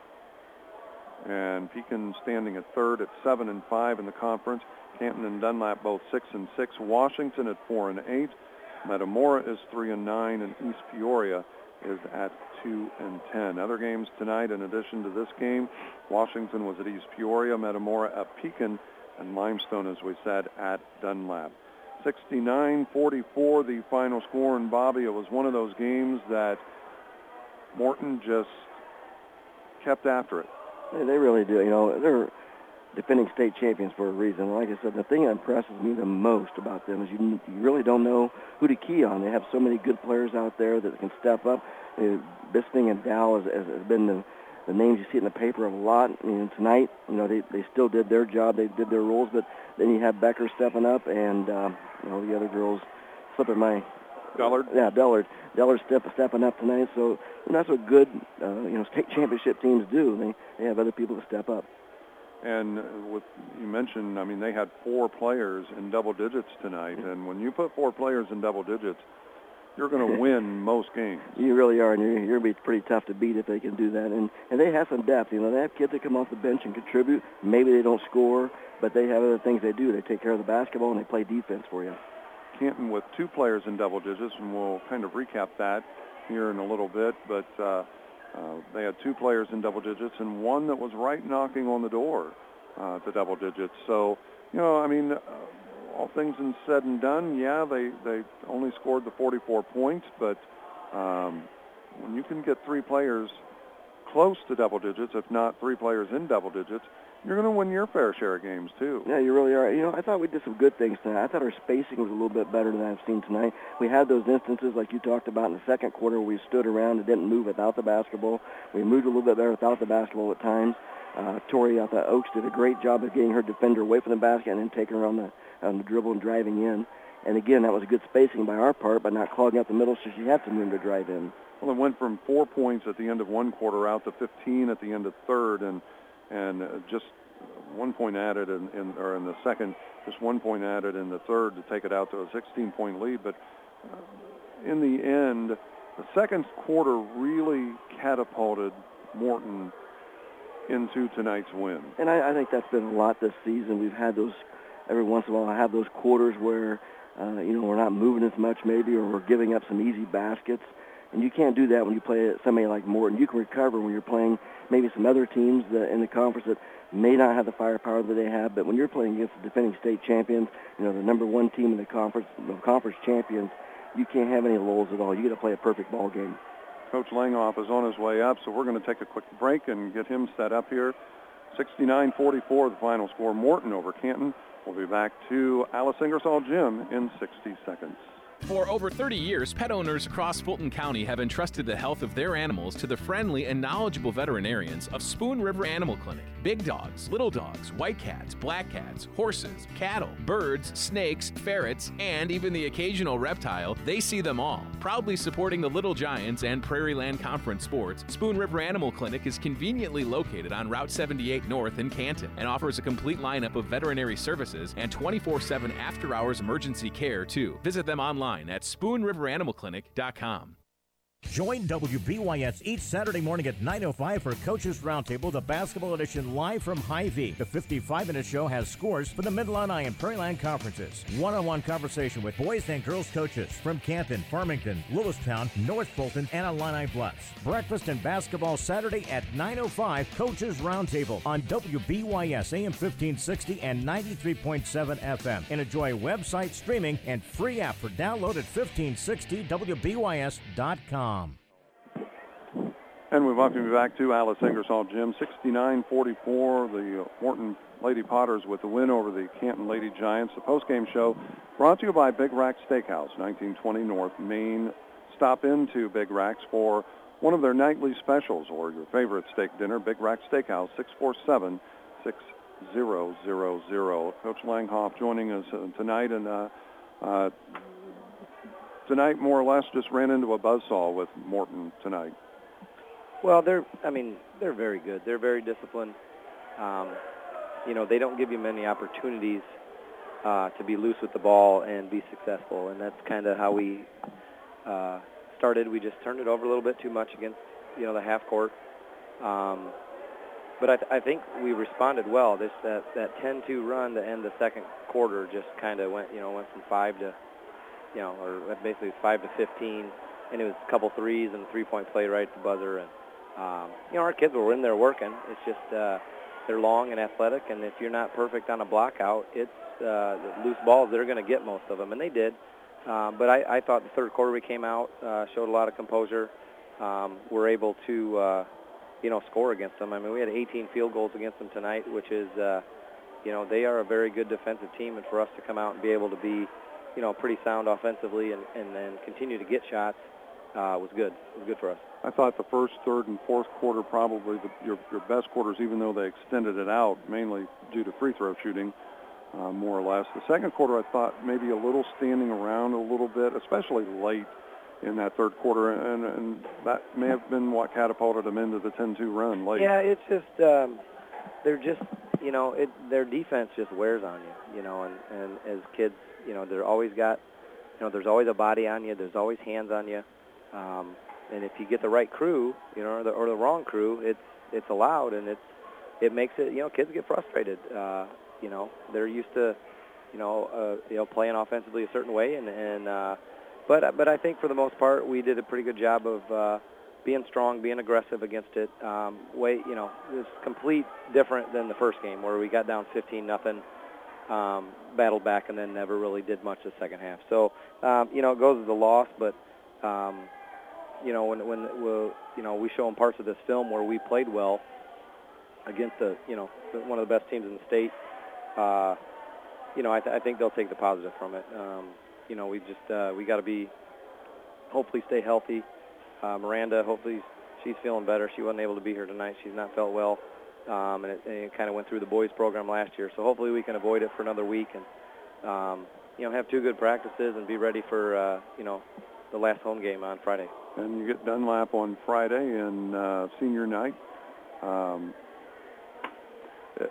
And Pekin standing at third at seven and five in the conference. Canton and Dunlap both six and six. Washington at four and eight. Metamora is three and nine, and East Peoria is at two and ten. Other games tonight, in addition to this game, Washington was at East Peoria, Metamora at Pekin, and Limestone, as we said, at Dunlap. sixty-nine forty-four, the final score. And Bobby, it was one of those games that Morton just kept after it. They really do. You know, they're defending state champions for a reason. Like I said, the thing that impresses me the most about them is you, you really don't know who to key on. They have so many good players out there that can step up. Uh, Bisping and Dow has, has been the, the names you see in the paper a lot. I mean, tonight, you know, they, they still did their job. They did their roles, but then you have Becker stepping up and, uh, you know, the other girls slipping my... Dullard? Yeah, Dullard. Dullard step, stepping up tonight. So and that's what good, uh, you know, state championship teams do. They, they have other people to step up. And with you mentioned, I mean, they had four players in double digits tonight. And when you put four players in double digits, you're going to win most games. You really are, and you're, you're going to be pretty tough to beat if they can do that. And and they have some depth. You know, they have kids that come off the bench and contribute. Maybe they don't score, but they have other things they do. They take care of the basketball, and they play defense for you. Canton with two players in double digits, and we'll kind of recap that here in a little bit. But uh, uh, they had two players in double digits and one that was right knocking on the door uh, to double digits. So, you know, I mean, uh, all things said and done, yeah, they, they only scored the forty-four points, but um, when you can get three players close to double digits, if not three players in double digits, you're going to win your fair share of games, too. Yeah, you really are. You know, I thought we did some good things tonight. I thought our spacing was a little bit better than I've seen tonight. We had those instances, like you talked about, in the second quarter where we stood around and didn't move without the basketball. We moved a little bit better without the basketball at times. Uh, Tori, I thought Oaks did a great job of getting her defender away from the basket and then taking her on the, on the dribble and driving in. And, again, that was a good spacing by our part by not clogging up the middle so she had some room to drive in. Well, it went from four points at the end of one quarter out to fifteen at the end of third, and and uh, just one point added in, in or in the second, just one point added in the third to take it out to a sixteen-point lead. But uh, in the end, the second quarter really catapulted Morton into tonight's win. And I, I think that's been a lot this season. We've had those, every once in a while, I have those quarters where, uh, you know, we're not moving as much maybe, or we're giving up some easy baskets. And you can't do that when you play somebody like Morton. You can recover when you're playing maybe some other teams that, in the conference that may not have the firepower that they have. But when you're playing against the defending state champions, you know, the number one team in the conference, the conference champions, you can't have any lulls at all. You got to play a perfect ball game. Coach Langhoff is on his way up, so we're going to take a quick break and get him set up here. sixty-nine forty-four, the final score. Morton over Canton. We'll be back to Alice Ingersoll Gym in sixty seconds. For over thirty years, pet owners across Fulton County have entrusted the health of their animals to the friendly and knowledgeable veterinarians of Spoon River Animal Clinic. Big dogs, little dogs, white cats, black cats, horses, cattle, birds, snakes, ferrets, and even the occasional reptile, they see them all. Proudly supporting the Little Giants and Prairie Land Conference sports, Spoon River Animal Clinic is conveniently located on Route seventy-eight North in Canton and offers a complete lineup of veterinary services and twenty-four seven after-hours emergency care, too. Visit them online at spoon river animal clinic dot com. Join W B Y S each Saturday morning at nine oh five for Coaches Roundtable, the basketball edition live from Hy-Vee. The fifty-five minute show has scores for the Mid-Illini and Prairie Land conferences. One-on-one conversation with boys and girls coaches from Canton, Farmington, Lewistown, North Fulton, and Illini Bluffs. Breakfast and basketball Saturday at nine oh five, Coaches Roundtable on W B Y S A M fifteen sixty and ninety-three point seven F M. And enjoy website streaming and free app for download at fifteen sixty W B Y S dot com. And we welcome you back to Alice Ingersoll Gym. sixty-nine forty-four, the Morton Lady Potters with the win over the Canton Lady Giants. The postgame show brought to you by Big Rack Steakhouse, nineteen twenty North Main. Stop into Big Rack's for one of their nightly specials or your favorite steak dinner. Big Rack Steakhouse, six four seven, six zero zero zero. Coach Langhoff joining us uh, tonight, and uh, uh, tonight more or less just ran into a buzzsaw with Morton tonight. Well, they're, I mean, they're very good. They're very disciplined. Um, you know, they don't give you many opportunities uh, to be loose with the ball and be successful. And that's kind of how we uh, started. We just turned it over a little bit too much against, you know, the half court. Um, but I, th- I think we responded well. This that that ten two run to end the second quarter just kind of went, you know, went from five to, you know, or basically five to fifteen, and it was a couple threes and a three-point play right at the buzzer. And um, you know, our kids were in there working. It's just uh, they're long and athletic, and if you're not perfect on a block out, it's uh, the loose balls. They're going to get most of them, and they did. Um, but I, I thought the third quarter we came out, uh, showed a lot of composure. Um, we're able to, uh, you know, score against them. I mean, we had eighteen field goals against them tonight, which is, uh, you know, they are a very good defensive team, and for us to come out and be able to be, you know, pretty sound offensively and, and then continue to get shots uh, was good. It was good for us. I thought the first, third, and fourth quarter probably the, your, your best quarters, even though they extended it out, mainly due to free throw shooting, uh, more or less. The second quarter, I thought maybe a little standing around a little bit, especially late in that third quarter, and, and that may have been what catapulted them into the ten two run late. Yeah, it's just um, they're just, you know, it, their defense just wears on you, you know, and, and as kids, you know, they're always got, you know, there's always a body on you, there's always hands on you, um, and if you get the right crew, you know, or the, or the wrong crew, it's it's allowed, and it's it makes it, you know, kids get frustrated. Uh, you know, they're used to, you know, uh, you know, playing offensively a certain way, and and uh, but but I think for the most part we did a pretty good job of uh, being strong, being aggressive against it. Um, way, you know, it was complete different than the first game where we got down fifteen nothing. Um, battled back and then never really did much the second half. So, um, you know, it goes as a loss, but, um, you know, when, when we'll, you know, we show them parts of this film where we played well against, the, you know, one of the best teams in the state, uh, you know, I, th- I think they'll take the positive from it. Um, you know, we just, uh, we got to be, hopefully stay healthy. Uh, Miranda, hopefully she's feeling better. She wasn't able to be here tonight. She's not felt well. Um, and it, it kind of went through the boys program last year. So hopefully we can avoid it for another week and, um, you know, have two good practices and be ready for, uh, you know, the last home game on Friday. And you get Dunlap on Friday and uh, senior night. Um, it,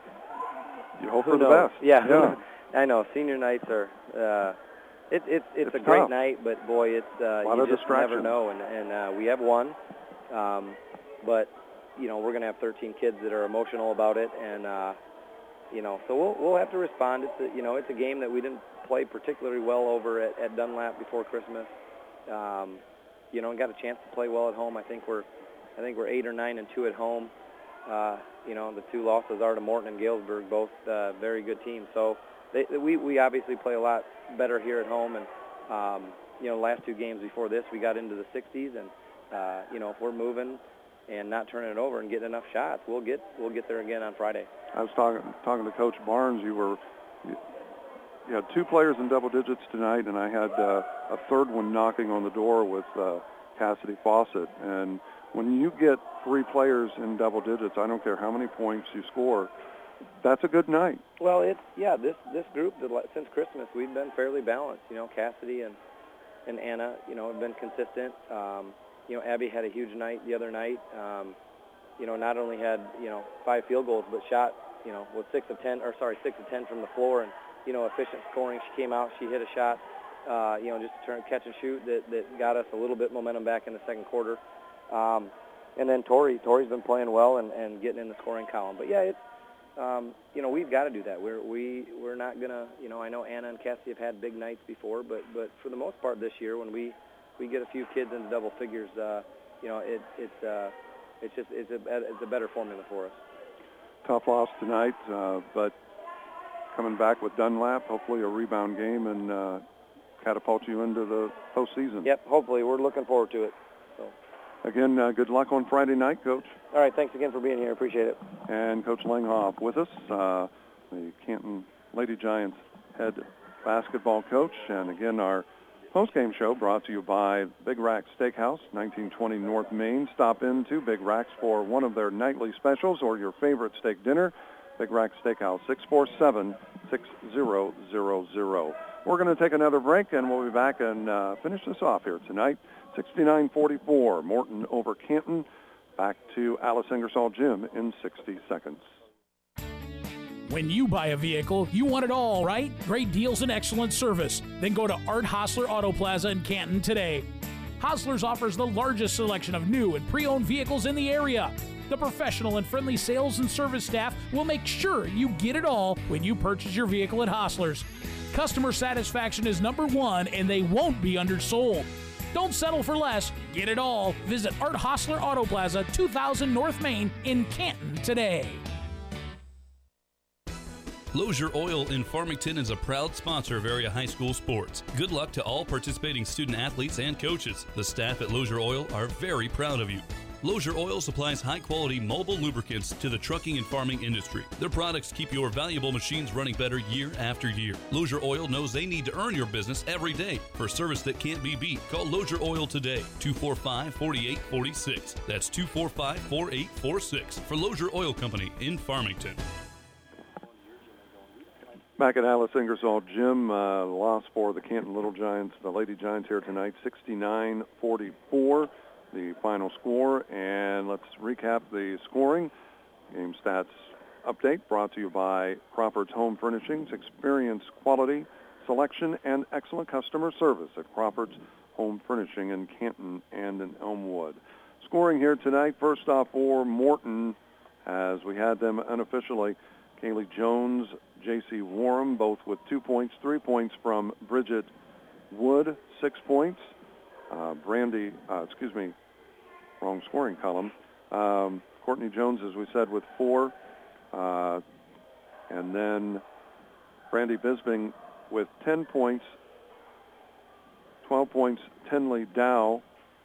you hope for the best. Yeah, yeah. I know. Senior nights are, uh, it, it, it's, it's a tough. great night, but, boy, it's uh, a lot you of just never know. And, and uh, we have one, um, but, you know, we're going to have thirteen kids that are emotional about it, and, uh, you know, so we'll we'll have to respond. It's a, you know, it's a game that we didn't play particularly well over at, at Dunlap before Christmas. Um, you know, and got a chance to play well at home. I think we're, I think we're eight or nine and two at home. Uh, you know, the two losses are to Morton and Galesburg, both uh, very good teams. So they, we we obviously play a lot better here at home, and um, you know, the last two games before this, we got into the sixties, and uh, you know, if we're moving and not turning it over and getting enough shots, we'll get we'll get there again on Friday. I was talking talking to Coach Barnes. You were you, you had two players in double digits tonight, and I had uh, a third one knocking on the door with uh, Cassidy Fawcett. And when you get three players in double digits, I don't care how many points you score, that's a good night. Well, it's yeah. This this group since Christmas, we've been fairly balanced. You know, Cassidy and and Anna, you know, have been consistent. Um, You know, Abby had a huge night the other night. Um, you know, not only had, you know, five field goals, but shot, you know, was six of ten, or sorry, six of ten from the floor, and, you know, efficient scoring. She came out, she hit a shot, uh, you know, just to turn, catch and shoot that, that got us a little bit momentum back in the second quarter. Um, and then Tori, Tori's been playing well and, and getting in the scoring column. But, yeah, it's, um, you know, we've got to do that. We're, we, we're not going to, you know, I know Anna and Cassie have had big nights before, but, but for the most part this year when we, we get a few kids into double figures, uh, you know, it, it's uh, it's just it's a it's a better formula for us. Tough loss tonight, uh, but coming back with Dunlap, hopefully a rebound game and uh, catapult you into the postseason. Yep, hopefully we're looking forward to it. So. Again, uh, good luck on Friday night, Coach. All right, thanks again for being here. Appreciate it. And Coach Langhoff with us, uh, the Canton Lady Giants head basketball coach, and again our post-game show brought to you by Big Rack Steakhouse, nineteen twenty North Main. Stop in to Big Rack's for one of their nightly specials or your favorite steak dinner. Big Rack Steakhouse, six four seven, six zero zero zero. We're going to take another break, and we'll be back and uh, finish this off here tonight. sixty-nine forty-four, Morton over Canton. Back to Alice Ingersoll Gym in sixty seconds. When you buy a vehicle, you want it all, right? Great deals and excellent service. Then go to Art Hostler Auto Plaza in Canton today. Hostler's offers the largest selection of new and pre-owned vehicles in the area. The professional and friendly sales and service staff will make sure you get it all when you purchase your vehicle at Hostler's. Customer satisfaction is number one, and they won't be undersold. Don't settle for less. Get it all. Visit Art Hostler Auto Plaza, two thousand North Main in Canton today. Lozier Oil in Farmington is a proud sponsor of area high school sports. Good luck to all participating student athletes and coaches. The staff at Lozier Oil are very proud of you. Lozier Oil supplies high-quality mobile lubricants to the trucking and farming industry. Their products keep your valuable machines running better year after year. Lozier Oil knows they need to earn your business every day. For service that can't be beat, call Lozier Oil today, two four five, four eight four six. That's two four five, four eight four six for Lozier Oil Company in Farmington. Back at Alice Ingersoll Gym, uh, loss for the Canton Little Giants, the Lady Giants here tonight, sixty-nine forty-four, the final score. And let's recap the scoring. Game stats update brought to you by Crawford's Home Furnishings, experience, quality, selection, and excellent customer service at Crawford's Home Furnishing in Canton and in Elmwood. Scoring here tonight, first off for Morton, as we had them unofficially, Kaylee Jones, J C Warren, both with two points, three points from Bridget Wood, six points. Uh, Brandy, uh, excuse me, wrong scoring column. Um, Courtney Jones, as we said, with four. Uh, and then Brandy Bisbing with ten points, twelve points, Tenley Dow,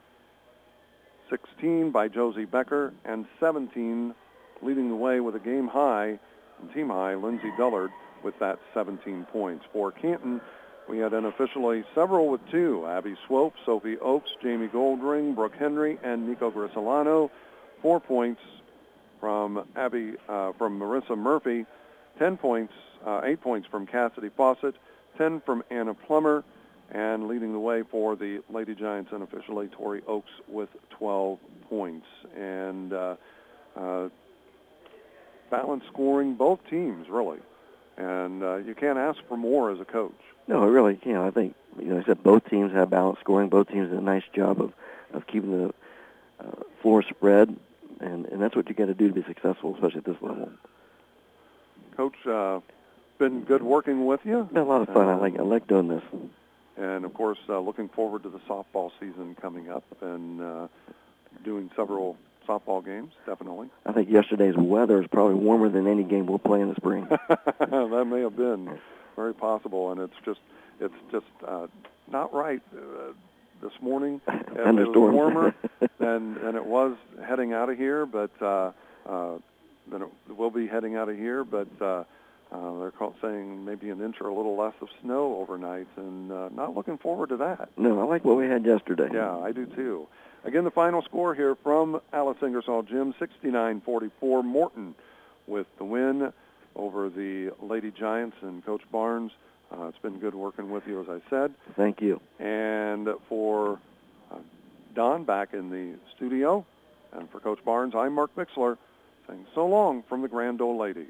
sixteen by Josie Becker, and seventeen leading the way with a game high, team high, Lindsay Dullard with that seventeen points. For Canton, we had unofficially several with two. Abby Swope, Sophie Oakes, Jamie Goldring, Brooke Henry, and Nico Grisolano. Four points from Abby, uh, from Marissa Murphy. Ten points, uh, eight points from Cassidy Fawcett. Ten from Anna Plummer. And leading the way for the Lady Giants unofficially, Tori Oakes with twelve points. And uh, uh, balanced scoring, both teams, really. And uh, you can't ask for more as a coach. No, I really can't. I think, you know, I said both teams have balanced scoring. Both teams did a nice job of, of keeping the uh, floor spread, and, and that's what you got to do to be successful, especially at this level. Coach, uh, been good working with you. Been a lot of fun. Uh, I like I like doing this. And, of course, uh, looking forward to the softball season coming up and uh, doing several softball games, definitely. I think yesterday's weather is probably warmer than any game we'll play in the spring. That may have been very possible, and it's just it's just uh, not right. Uh, this morning it was warmer than, than it was heading out of here, but uh, uh, then it will be heading out of here, but uh, uh, they're call, saying maybe an inch or a little less of snow overnight, and uh, not looking forward to that. No, I like what we had yesterday. Yeah, I do too. Again, the final score here from Alice Ingersoll Gym, sixty-nine forty-four. Morton with the win over the Lady Giants and Coach Barnes. Uh, it's been good working with you, as I said. Thank you. And for uh, Don back in the studio, and for Coach Barnes, I'm Mark Mixler, saying so long from the Grand Ole Lady.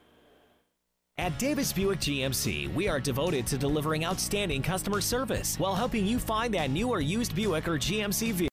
At Davis Buick G M C, we are devoted to delivering outstanding customer service while helping you find that new or used Buick or G M C vehicle.